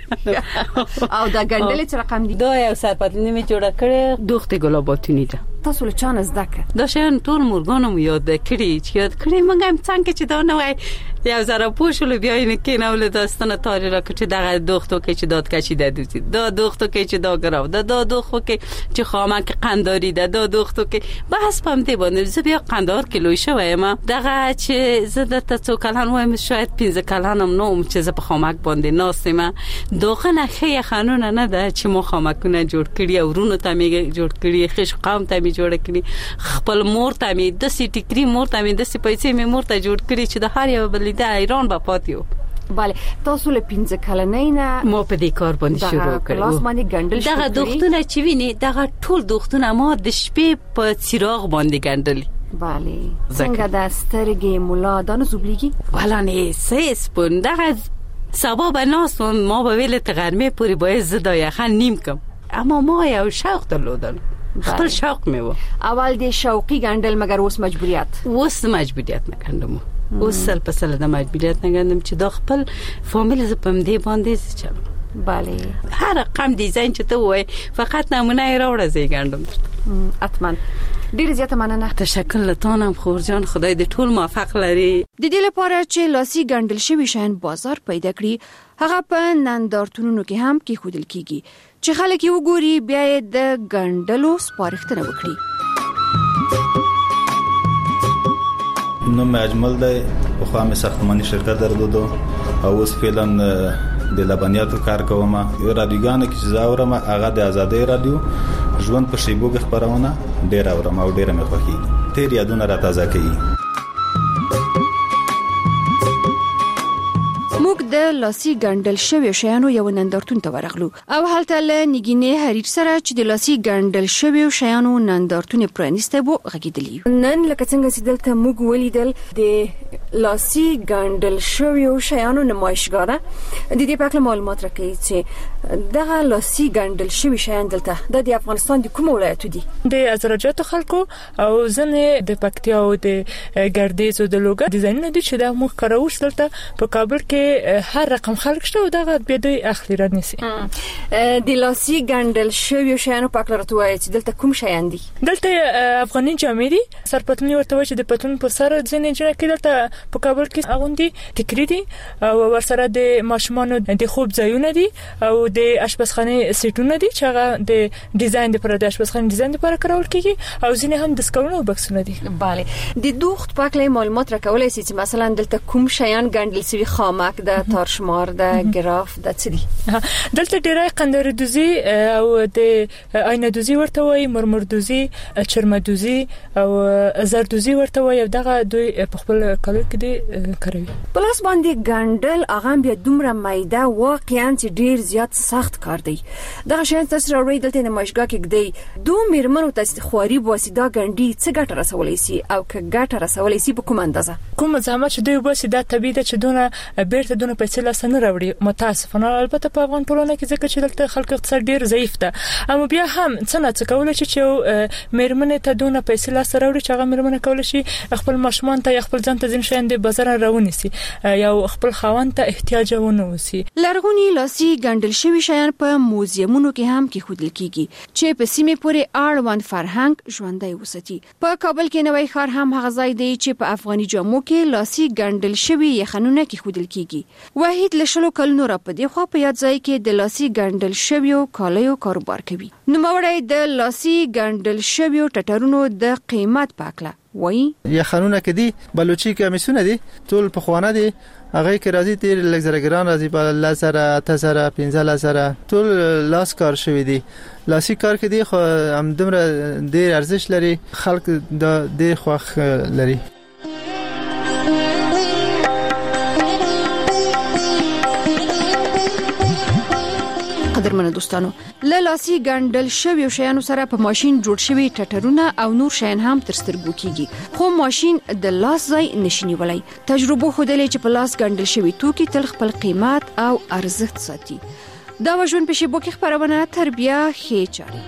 او دا ګندل چې رقم دي دا یو سرپتلنی می جوړه کړې دوخت ګلاباتونی ده تاسو له چانه زده کړ دا شین ټول مورګانو یاد کړی چې یاد کړی مونږ هم څنګه چې دا نه وای یو ذره پوشل بیا این که نول داستان تاری را که دغه دوختو که داد کشیده دوزی دا دوختو که دا گراو دا دوختو که چه خامک قنداری دا دوختو که بحث پم دی باندې زه بیا قندار کیلوی شوی ما دغه چې زه د څو کلان وایم شاید 15 کلانم نو چې زه په خامک باندې ناستم دوغه نه خې قانون نه ده چې مو خامکونه جوړ کړی او ورونو ته می جوړ کړی خش قوم ته می جوړ کړی خپل مور ته می د سټی کری مور ته می د سې پیسې می مور ته جوړ کړی چې د هر یو بلید ایران په پاتیو بله تاسو له 15 کلنۍ نه مو په دې کار باندې شروع کړو لاس باندې ګندل شو دغه دوختونه چې ویني دغه ټول دوختونه ما د شپې په څراغ باندې ګندل بله څنګه د سترګې مولا دانو زوبلیږي والا نه سیس پون دغه سبب ناس ما به ویل تغرمه پوری باید زدا یخن نیم کم اما ما یو شوق درلودن خپل شوق میو اول د شوقي ګندل مگر اوس مجبوریت نګندم اوس سل په سل د مجبوریت نګندم چې د خپل فامیل ز پم دی باندې چلو بله هر رقم دیزاین چې ته وای فقط نمونه راوړه زی ګندم اتمن ډیر زیاته مننه تشکر لتانم خورجان خدای دې ټول موفق لري د دې لپاره چې لاسي ګندل شوی شین بازار پیدا کړي هغه په نندارتونونو کې هم کې خودل کیږي چې خلک یې وګوري بیا د ګندلو سپارښتنه وکړي نو اجمل دی په خوا مې ساختماني شرکت درلودو او اوس فعلا د لبنیاتو کار کوم یو رادیوګان کې زاورم هغه د ازادي رادیو ژوند په شیبو کې خبرونه ډیر اورم او ډیر مې خوښي تیر یادونه را تازه کوي موږ د لاسي ګندل شوی شیانو یو نندارتون ته ورغلو او هلته له نګینې حریر سره چې د لاسي ګندل شوی شیانو نندارتون پرانیسته وو غږیدلی نن لکه څنګه چې دلته موږ ولیدل د لاسي ګندل شوی شیانو نمایشګاه ده د دې په اړه معلومات راکوي چې دغه لاسي ګندل شوی شیان دلته د افغانستان د کوم ولایت دي د ازرجات خلکو او ځنه د پکتیا او د ګردیز او د لوګر ډیزاین دي چې د موږ کاروش دلته په کابل کې هر رقم خلک شته او دغه به دوی اخلي رانیسي د لاسي ګندل شوی شیانو په اړه راوایي چې دلته کوم شیان دي دلته افغاني جامې دي سرپتنی ورته وایي چې د پتون په سر ځنه جوړ کړي دلته په کابل کې اغوندي ټیکری دي او ورسره د ماشومانو د خوب ځایونه دي او د اشپزخانه سیټونه دي چې هغه د ډیزاین لپاره د اشپزخانه ډیزاین لپاره کارول کیږي او ځینې هم د سکرونو بکسونه دي bale د دوخت په اړه معلومات راکولای شي چې مثلا دلته کوم شیان ګندل شوی خامک د تارشمار د ګراف د څه دي دلته ډیره قندار دوزی او د آینه دوزی ورته وایي مرمر دوزی چرمه دوزی او زر دوزی ورته وایي دغه دوی په خپل کالو کې دي کوي پلاس باندې ګندل هغه بیا دومره مایده واقعا چې ډیر زیات سخت کار دی دا شین تاسو راوړی دلته نمایشګاه کې دی دوه میرمنو تاسو خواري بوسیدا ګندی څه ګټه رسولای شي او که ګټه رسولای شي په کوم اندازه کوم زحمت چې دوی بوسیدا طبيعي ده چې دونه بیرته دونه پیسې لاسنه راوړي متاسفانه البته په افغان ټولنه کې ځکه چې دلته خلک اقتصاد ډیر ضعیف ده اما بیا هم څنګه کولای شي چې میرمنې ته دونه پیسې لاسه راوړي چې هغه میرمنې کولای شي خپل ماشومان ته خپل ځان ته ځین شین د بازار راونیسي یا خپل خاوند ته احتیاج ونوسي لرغونی لاسي ګندل شوی شیان په موزیمونو کې هم کې خودل کیږي چې په سیمه پورې اړوند فرهنګ ژوندۍ وساتي په کابل کې نوې ښار هم هغه ځای دی چې په افغاني جامو کې لاسي ګندل شوی یخنونه کې خودل کیږي واحد لشلو کلونو را په دی خو په یاد ځای کې د لاسي ګندل شوی کالیو کاروبار کوي نو موري د لاسي ګندل شوی ټټرونو د قیمت پاکله وای یخنونه کې دي بلوچي کمیسونه دي ټول په خوانه دي هغه کې راځي تیر لګزرګران راځي په لاسره تسره 15 ټول لاس کار شوی دي لاسي کار کې دي خو هم دومره ډیر ارزش لري خلک د ډیر خوښ لري قدرمنو دوستانو لاسي ګندل شوی شیانو سره په ماشين جوړ شوی ټټرونه او نور شیان هم تر سترګو کیږي خو ماشين د لاس ځای نشي ولای تجربه خودلې چې په لاس ګندل شوی توکي تل خپل قیمت او ارزښت ساتي دا وژن په شیبو کې خبرونه تربیه خې چاري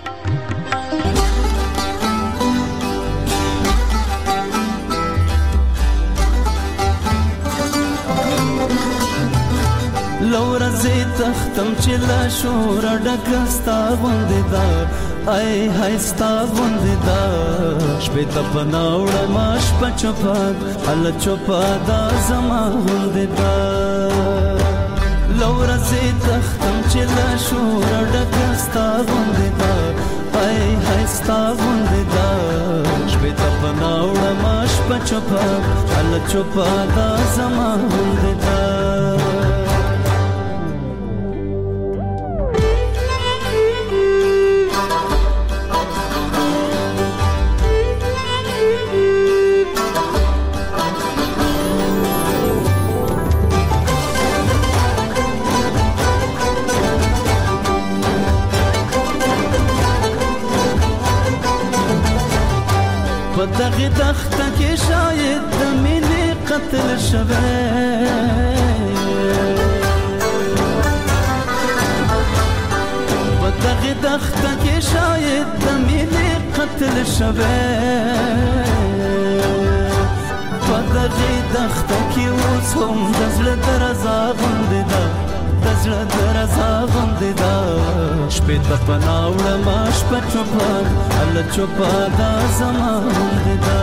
لورځي تختم چې لا شور ډکستا غوندې دا ای هستا غوندې دا شپې ته پناوړه ماش پچپا ال چوپا دا زما غوندې دا لور سي تختم چې لا شور ډکستا غوندې دا ای هستا غوندې دا شپې ته پناوړه ماش پچپا ال چوپا دا زما غوندې دا دغه تخته کې شاید د مینې قتل شوه دغه تخته کې شاید د مینې قتل شوه دغه تخته کې اوس هم د زړه درزا غوندې ده د زړه درزا غوندې ده شپې ته پناوړه ما شپه چوپا ال چوپا دا زما غوندې ده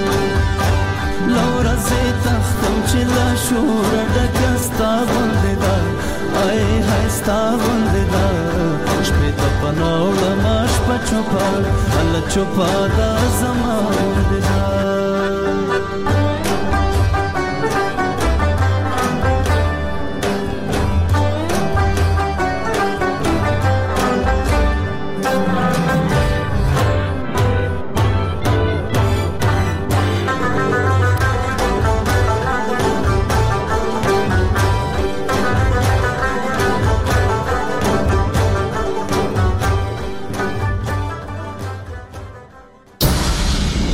لور زه تختم چې لا شور ډکه ستا غوندې ده ای های ستا غوندې ده شپې ته پناوړه ما شپه چوپا ال چوپا دا زما غوندې ده